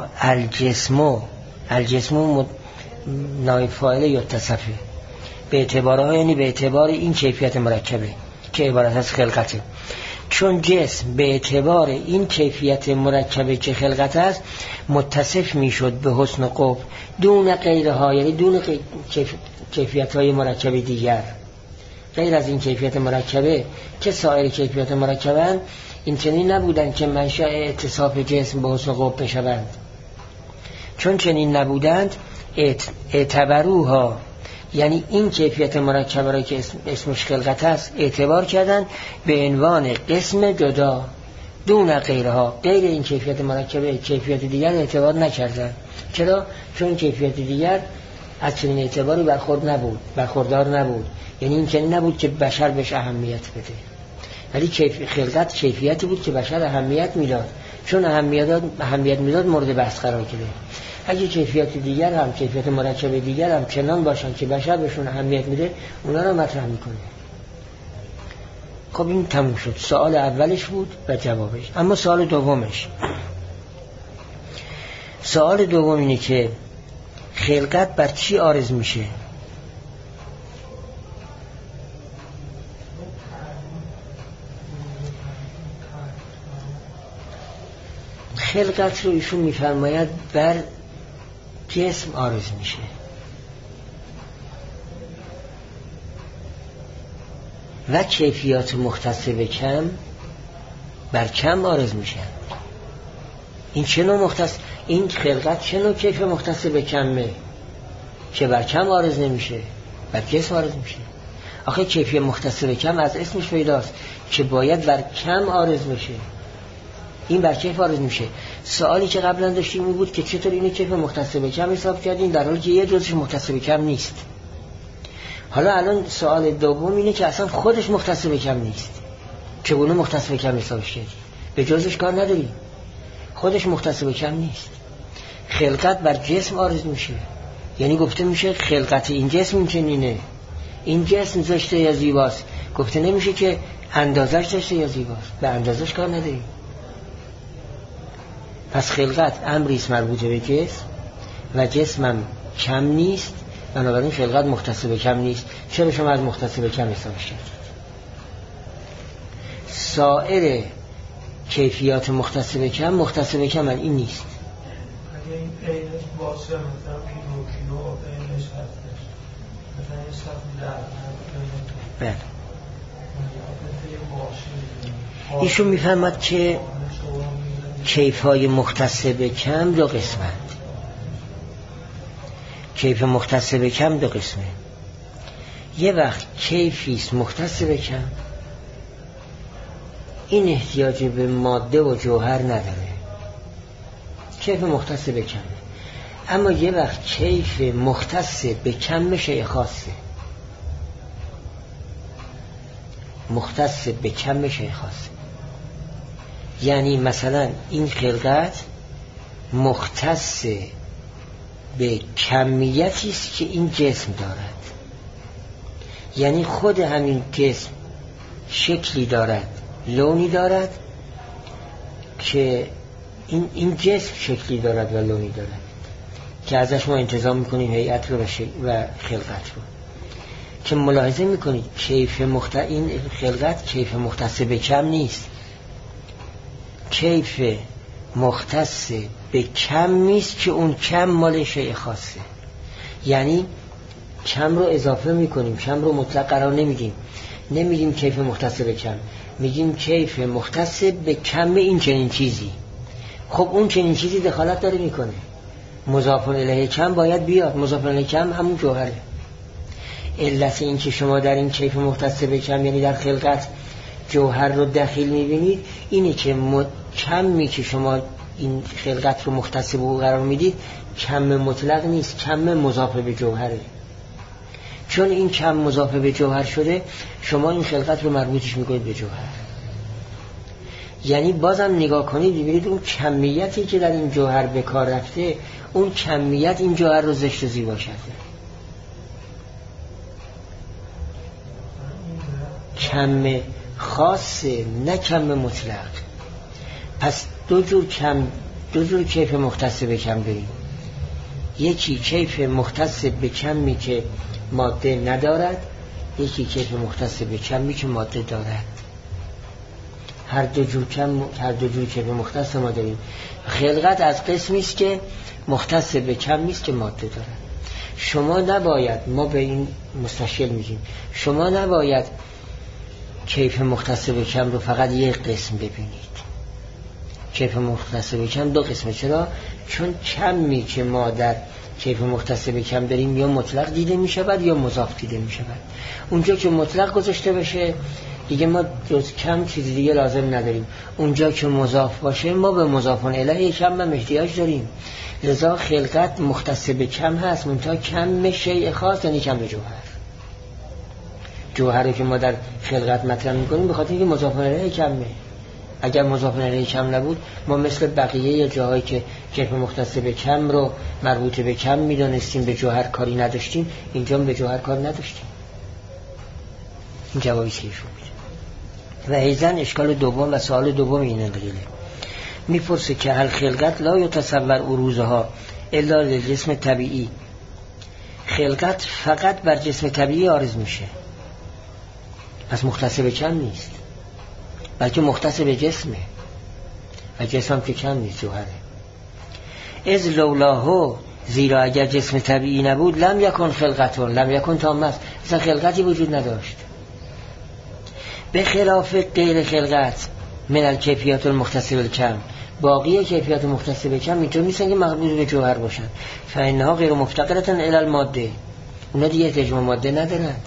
الجسم نایب فاعل یتصفه، به اعتبارها یعنی به اعتبار این کیفیت مرکبه که عبارت از خلقته. چون جسم به اعتبار این کیفیت مرکبه که خلقت است متصف میشد به حسن و قبح دون غیرها، یعنی دون کیفیت های مرکبه دیگر، غیر از این کیفیت مرکبه که سایر کیفیت مرکبه این چنین نبودند که منشأ اتصاف جسم به حسن و قبح بشوند. چون چنین نبودند اعتبروها، یعنی این کیفیت مرکبه را که اسمش خلقت است اعتبار کردن به عنوان قسم جدا دون غیرها، غیر این کیفیت مرکبه کیفیت دیگر اعتبار نکردن. چرا؟ چون کیفیت دیگر از چنین اعتباری برخوردار نبود، یعنی این چنین نبود که بشر بهش اهمیت بده، ولی خلقت کیفیتی بود که بشر اهمیت میداد، چون اهمیت میداد مورد بحث قرار گرفت. اگه کیفیت دیگر هم، کیفیت مرکب دیگر هم چنان باشن که بشر بهشون اهمیت میده، اونا رو مطرح میکنه. خب این تموم شد، سوال اولش بود و جوابش. اما سوال دومش سوال دوم اینه که خلقت بر چی عارض میشه؟ خلقت رو ایشون میفرماید بر جسم عارض میشه. و کیفیات مختص به کم بر کم عارض میشه. این چه نوع مختص، این خلقت چه نوع کیف مختص به کمه که بر کم عارض نمیشه، بر جسم عارض میشه؟ آخه کیفیت مختص به کم از اسمش پیداست که باید بر کم عارض بشه، این بر کیف عارض میشه. سوالی که قبلا داشتیم این بود که چطور اینو کیف مختص به کم حساب کردیم در حالی که یه جزش مختص به کم نیست. حالا الان سوال دوم اینه که اصلا خودش مختص به کم نیست، چگونه مختص به کم حسابش کردی؟ به جزش کار نداری، خودش مختص به کم نیست. خلقت بر جسم عارض میشه، یعنی گفته میشه خلقت این جسم این چنینه، این جسم زشته یا زیباست. گفته نمیشه که اندازش زشته یا زیباست، به اندازش کار نداری. پس خلقت امریست مربوط به جسم و جسمم کم نیست، بنابراین خلقت مختص به کم نیست. چرا شما از مختص به کم حسابش کردید؟ سایر کیفیات مختص به کم مختص به کم این نیست. اگه این اینش باشه مثلا کیلو اینش هستش مثلا یه شخص در بله. ایشون میفهمد که کیفهای مختص به کم دو قسمند. کیف مختص به کم دو قسمه. یه وقت کیفیست مختص به کم، این احتیاج به ماده و جوهر نداره، کیف مختص به کم. اما یه وقت کیف مختص به کم شیء خاصه، مختص به کم شیء خاصه. یعنی مثلا این خلقت مختص به کمیتی است که این جسم دارد، یعنی خود همین جسم شکلی دارد، لونی دارد که این جسم شکلی دارد و لونی دارد که ازش ما انتظار میکنیم هیئت رو و خلقت رو. که ملاحظه میکنید کیف این خلقت کیف مختص به کم نیست، کیف مختص به کم نیست که اون کم مال شیء خاصه. یعنی کم رو اضافه میکنیم، کم رو مطلق قرار نمیدیم کیف مختص به کم، میگیم کیف مختص به کم این چنین چیزی. خب اون چنین چیزی دخالت داره میکنه، مضاف الیه کم باید بیاد، مضاف الیه کم همون جوهره. علت این که شما در این کیف مختص به کم یعنی در خلقت جوهر رو دخیل میبینید اینه که کمی که شما این خلقت رو مختص به او قرار میدید کم مطلق نیست، کم مضاف به جوهره. چون این کم مضاف به جوهر شده شما این خلقت رو مربوطش میکنید به جوهر. یعنی بازم نگاه کنید ببینید اون کمیتی که در این جوهر به کار رفته، اون کمیت این جوهر رو زشت و زیبا کرده. کم خاصه نه کم مطلق. پس دو جور کیف مختص به کم داریم. یکی کیف مختص به کمی که ماده ندارد، یکی کیف مختص به کمی که ماده دارد. هر دو جور کیف مختص ما داریم. خلقت از قسمی است که مختص به کمی است که ماده دارد. شما نباید، ما به این مستشکل میگیم، شما نباید کیف مختص به کم رو فقط یک قسم ببینید. کیف مختص به کم دو قسمه. چرا؟ چون کمی که ما در کیف مختص به کم داریم یا مطلق دیده می شود یا مضاف دیده می شود. اونجا که مطلق گذاشته بشه دیگه ما جز کم چیزی دیگه لازم نداریم. اونجا که مضاف باشه ما به مضافون الیه کم هم احتیاج داریم. لذا خلقت مختص به کم هست، منتها کم شیء خاص یعنی کم جوهر. جوهری که ما در خلقت مطرح می‌کنیم به خاطر اینکه مضاف الیه کمه. اگر مضاف الیه کم نبود ما مثل بقیه جاهایی که کیف مختص به کم رو مربوط به کم می‌دونستیم به جوهر کاری نداشتیم، اینجا به جوهر کار نداشتیم. این جوابی که ایشون میده. و ایضاً اشکال دوم و سوال دوم اینه دلیله. میپرسه که هل خلقت لا یتصور عروضها الا للجسم طبیعی، خلقت فقط بر جسم طبیعی عارض میشه، پس مختص به کم نیست، بلکه مختص به جسمه و جسم هم که کم نیست، جوهره. از لولاهو، زیرا اگر جسم طبیعی نبود، لم یکن خلقتون، لم یکن تامه، اصلا خلقتی وجود نداشت. به خلاف غیر خلقت من الکیفیات المختص بالکم، باقی کیفیات مختص به کم اینطور نیستن که مربوط به جوهر باشن. فانها غیر مفتقرة الی الماده، اونا دیگه احتیاج به ماده ندارند،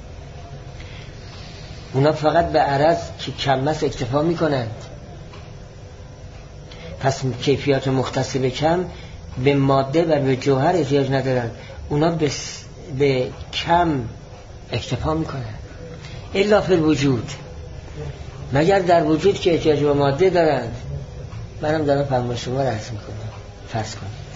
اونا فقط به عرض که کم است اکتفا میکنند. پس کیفیات مختص به کم به ماده و به جوهر احتیاج ندارند، اونا به کم اکتفا میکنند. الا فی الوجود، مگر در وجود که احتیاج به ماده دارند. منم دارم فرمان شما را عرض میکنم، فرض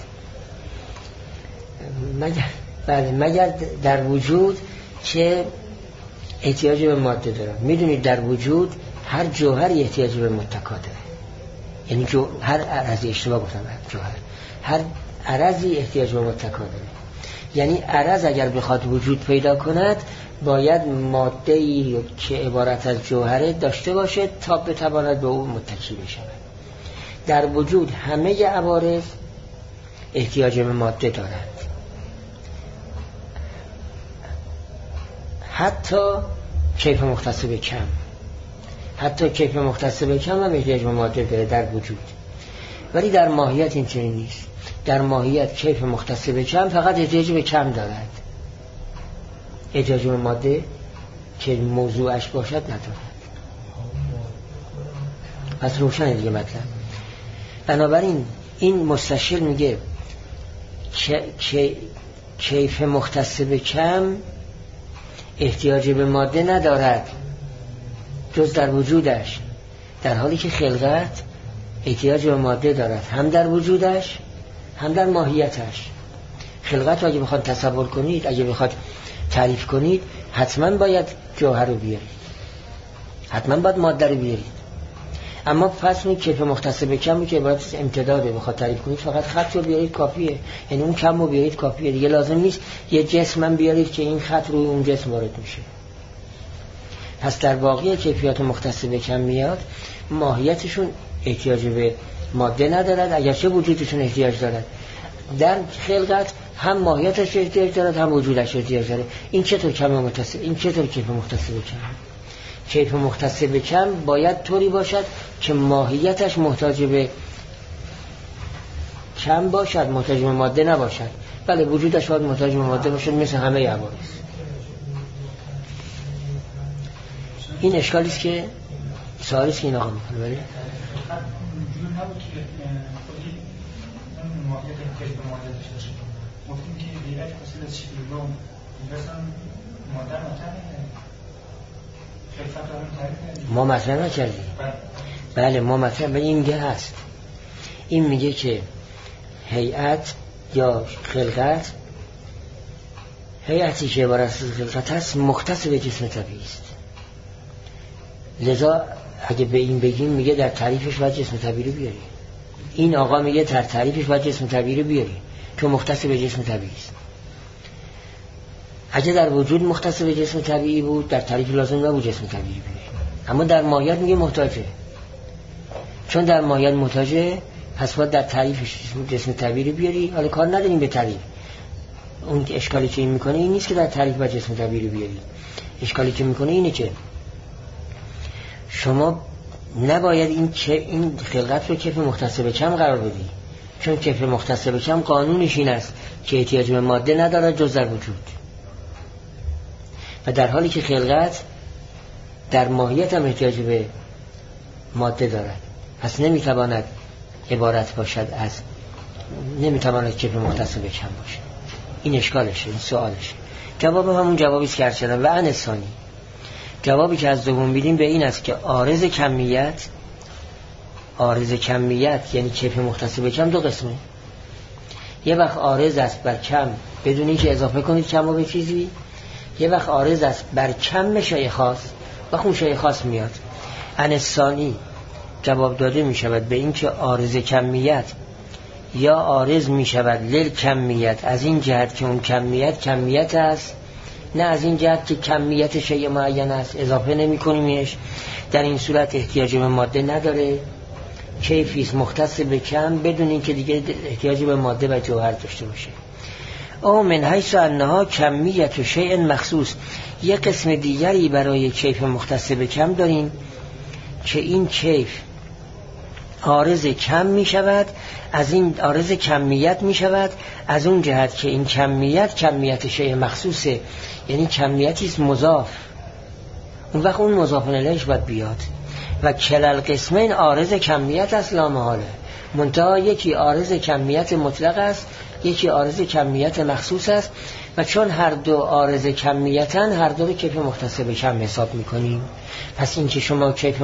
کنید مگر در وجود که احتیاج به ماده دارن. میدونید در وجود هر جوهری احتیاج به متکا داره، یعنی هر عرضی، اشتباه گفتم، جوهر هر عرضی احتیاج به متکا داره. یعنی عرض اگر بخواد وجود پیدا کند باید ماده‌ای که عبارت از جوهره داشته باشه تا بتواند به او متکی بشود. در وجود همه عوارض احتیاج به ماده دارند، حتی کیف مختص به کم، حتی کیف مختص به کم هم احتیاج به ماده داره در وجود. ولی در ماهیت این چنین نیست. در ماهیت کیف مختص به کم فقط احتیاج به کم دارد، احتیاج به ماده که موضوعش باشد ندارد. پس روشن دیگه مطلب. بنابراین این مستشیر میگه کیف مختص به کم احتیاج به ماده ندارد جز در وجودش، در حالی که خلقت احتیاج به ماده دارد، هم در وجودش هم در ماهیتش. خلقت رو اگه بخواد تصور کنید، اگه بخواد تعریف کنید، حتما باید جوهر رو بیارید، حتما باید ماده رو بیارید. اما پس می کیف مختص به کمی که باید امتداده، بخواد تعریف کنید فقط خط رو بیارید کافیه، یعنی اون کم رو بیارید کافیه، دیگه لازم نیست یه جسم هم بیارید که این خط روی اون جسم وارد میشه. پس در واقع کیفیات مختص به کم میاد، ماهیتشون احتیاج به ماده ندارد، اگرچه وجودشون احتیاج دارد. در خلقت هم ماهیتش احتیاج دارد هم وجودش احتیاج دارد. این چطور کم متصل، این چطور کیف مختص به کم؟ کیف مختص به کم باید طوری باشد که ماهیتش محتاج به کم باشد، محتاج به ماده نباشد. بله وجودش باید محتاج به ماده باشد مثل همه عوارض. این اشکالی است که سوالی است که این آقا میکنه. ولی وجود نبود که خودی ماهیت احتیاج به ماده داشته باشه. گفتیم که بیرک حاصل از شکل‌روم مثلا ماده مطرح ما مطرح نکردیم. بله ما مطرح به این میگه هست. این میگه که هیئت یا خلقت، هیئتی که عبارت از خلقت هست مختص به جسم طبیعی است. لذا اگه به این بگیم میگه در تعریفش باید جسم طبیعی رو بیاری. این آقا میگه در تعریفش باید جسم طبیعی رو بیاری که مختص به جسم طبیعی است. اگه در وجود مختص به جسم طبیعی بود در تعریف لازم نبود جسم طبیعی بیاری، اما در ماهیت میگه محتاجه. چون در ماهیت محتاجه پس باید در تعریفش جسم طبیعی بیاری. حالا کار نداریم به تعریف. اون اشکالی که این میکنه این نیست که در تعریف باید جسم طبیعی بیاری. اشکالی که میکنه اینه که شما نباید این خلقت رو کیف مختص به کم قرار بدی، چون کیف مختص به کم قانونش این است که احتیاج به ماده ندارد جز در وجود، و در حالی که خلقت در ماهیت هم احتیاج به ماده دارد. پس نمیتواند عبارت باشد از، نمیتواند کیف مختص به کم باشه. این اشکالشه، این سوالشه. جواب همون جوابی است که عرض کردم. و انسانی جوابی که از دوم بیدیم به این است که عارض کمیت یعنی کیف مختص به کم دو قسمه. یه وقت عارض است بر کم بدون اینکه اضافه کنید کم رو به چیزی، یه وقت عارض است بر کم شیء خاص و خون شیء خاص میاد. انسانی جواب داده می شود به این که عارض کمیت یا عارض می شود لیل کمیت، از این جهت که اون کمیت است، نه از این جهت که کمیت شیء معین است، اضافه نمی کنیمش. در این صورت احتیاج به ماده نداره، کیفیست مختص به کم بدون این که دیگه احتیاج به ماده و جوهر داشته باشه. او من حیث انها کمیت و شیء مخصوص، یک قسم دیگری برای کیف مختص به کم داریم که این کیف عارض کم می شود، از این عارض کمیت می شود، از اون جهت که این کمیت شیء مخصوصه، یعنی کمیتی است مضاف، اون وقت اون مضاف الیهش باید بیاد. و کلال قسمین عارض کمیت است لا محاله، منتها یکی عارض کمیت مطلق است، یکی عارض کمیت مخصوص است، و چون هر دو عارض کمیتن، هر دو رو کیف مختص به کم حساب میکنیم. پس این که شما کیف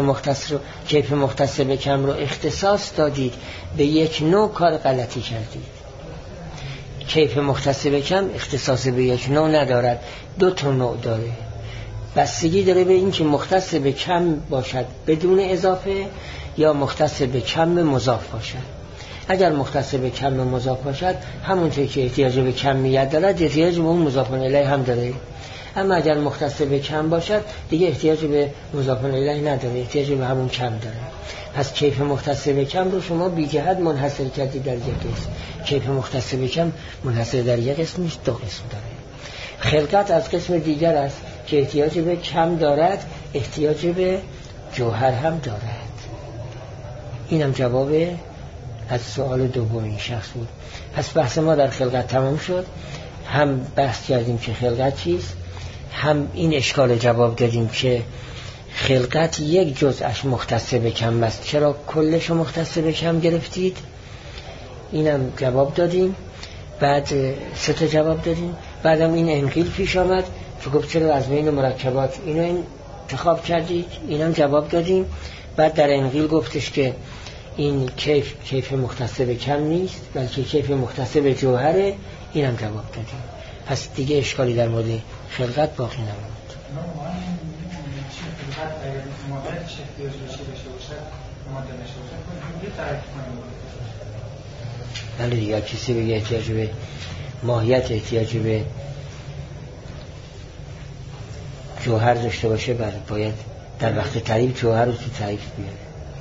مختص به کم رو اختصاص دادید به یک نوع، کار غلطی کردید. کیف مختص به کم اختصاص به یک نوع ندارد، دو تا نوع داره. بستگی داره به این که مختص به کم باشد بدون اضافه یا مختص به کم مضاف باشد. اگر مختص به کم مضاف باشد، همونطور که احتیاج به کمیت دارد احتیاج به اون مضاف الیه هم داره. اما اگر مختص به کم باشد دیگه احتیاج به مضاف الیه نداره، احتیاج به همون کم داره. پس کیف مختص به کم رو شما بی جهت منحصر کردید در یک قسم. کیف مختص به کم منحصر در یک قسم نیست، دو قسم داره. خلقت از قسم دیگر است که احتیاج به کم دارد، احتیاج به جوهر هم دارد. اینم جواب از سوال دوم این شخص بود. پس بحث ما در خلقت تمام شد. هم بحث کردیم که خلقت چیست، هم این اشکال جواب دادیم که خلقت یک جزءش مختص به کم است، چرا کلش مختص به کم گرفتید؟ اینم جواب دادیم. بعد 3 تا جواب دادیم. بعدم این انقیل پیش آمد که گفت چرا از بین مرکبات اینو انتخاب کردید، اینم جواب دادیم. بعد در انقیل گفتش که این کیف مختص به کم نیست، بلکه کیف مختص به جوهره، اینم جواب دادیم. پس دیگه اشکالی در مورد خلقت باقی نموند. بله دیگه، کسی بگه احتیاج به ماهیت، احتیاج به جوهر داشته باشه، بله باید در وقت تعریف جوهر رو تو تعریف بیاره.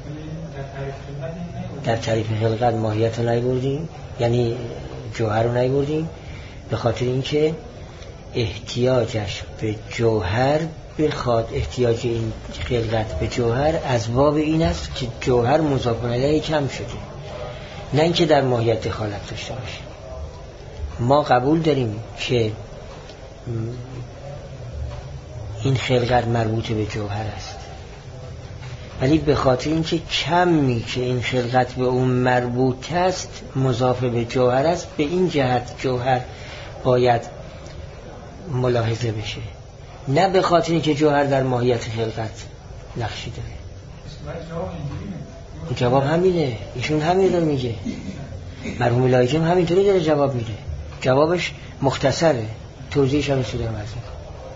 در تعریف خلقت ماهیت رو نیبردیم، یعنی جوهر رو نیبردیم، به خاطر اینکه احتیاجش به جوهر، بخواد احتیاج این خلقت به جوهر از باب این است که جوهر مضاف الیه کم شده، نه اینکه در ماهیت دخالت داشته باشه. ما قبول داریم که این خلقت مربوط به جوهر است، ولی به خاطر اینکه کمی که این خلقت به اون مربوط است مضاف به جوهر است، به این جهت جوهر باید ملاحظه بشه، نه به خاطر اینکه جوهر در ماهیت خلقت نقشی داره. جواب همینه، ایشون همین رو میگه. مرحوم لایجم همینطوری داره جواب میده. جوابش مختصره، توضیحش هم شده مرز میکنه.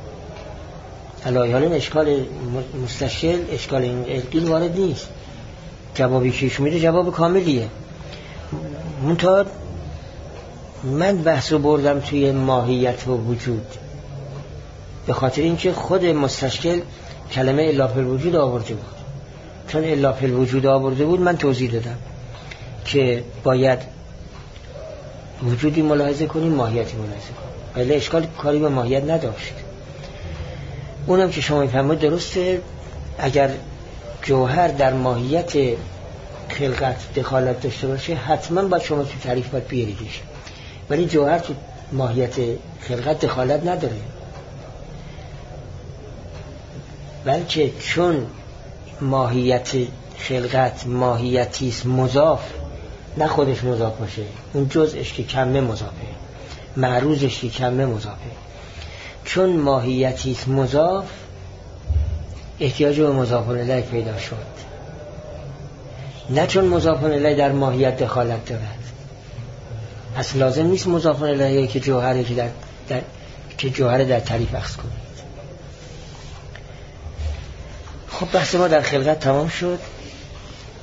حالا اشکال مستشکل، اشکال این القیل وارد نیست. جوابی که ایشون میده جواب کاملیه. منتها من بحث رو بردم توی ماهیت و وجود، به خاطر اینکه خود مستشکل کلمه الا فی الوجود آورده بود. چون الا فی الوجود آورده بود، من توضیح دادم که باید وجودی ملاحظه کنیم، ماهیتی ملاحظه کنیم، ولی اشکال کاری به ماهیت نداشت. اونم که شما میفهمید درسته. اگر جوهر در ماهیت خلقت دخالت داشته باشه، حتما باید شما تو تعریف باید بیاریدش، ولی جوهر تو ماهیت خلقت دخالت نداره، بلکه چون ماهیت خلقت ماهیتیست مضاف، نه خودش مضاف باشه، اون جزءش که کمه مضافه، معروضش که کمه مضافه، چون ماهیتیست مضاف احتیاج به مضاف الیه پیدا شد، نه چون مضاف الیه در ماهیت دخالت دارد. پس لازم نیست مضاف الیه که جوهره که جوهره در تعریف اخذ کنید. خب بحث ما در خلقت تمام شد.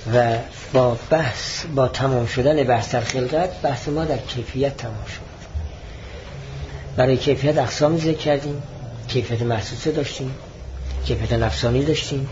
و با تمام شدن بحث در خلقت، بحث ما در کیفیت تمام شد. برای کیفیت اقسام ذکر کردیم. کیفیت محسوسه داشتیم، کیفیت نفسانی داشتیم،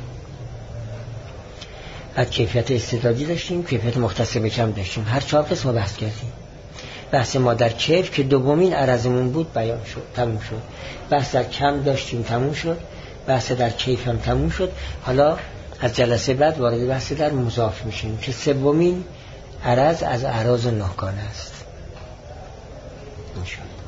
از کیفیت استعدادی داشتیم، کیفیت مختص به کم داشتیم. هر 4 قسم بحث کردیم. بحث ما در کیف که دومین عرضمون بود بیان شد، تموم شد. بحث در کم داشتیم، تموم شد. بحث در کیف هم تموم شد. حالا از جلسه بعد وارد بحث در مضاف میشیم که سومین عرض از اعراض ناهگانه است.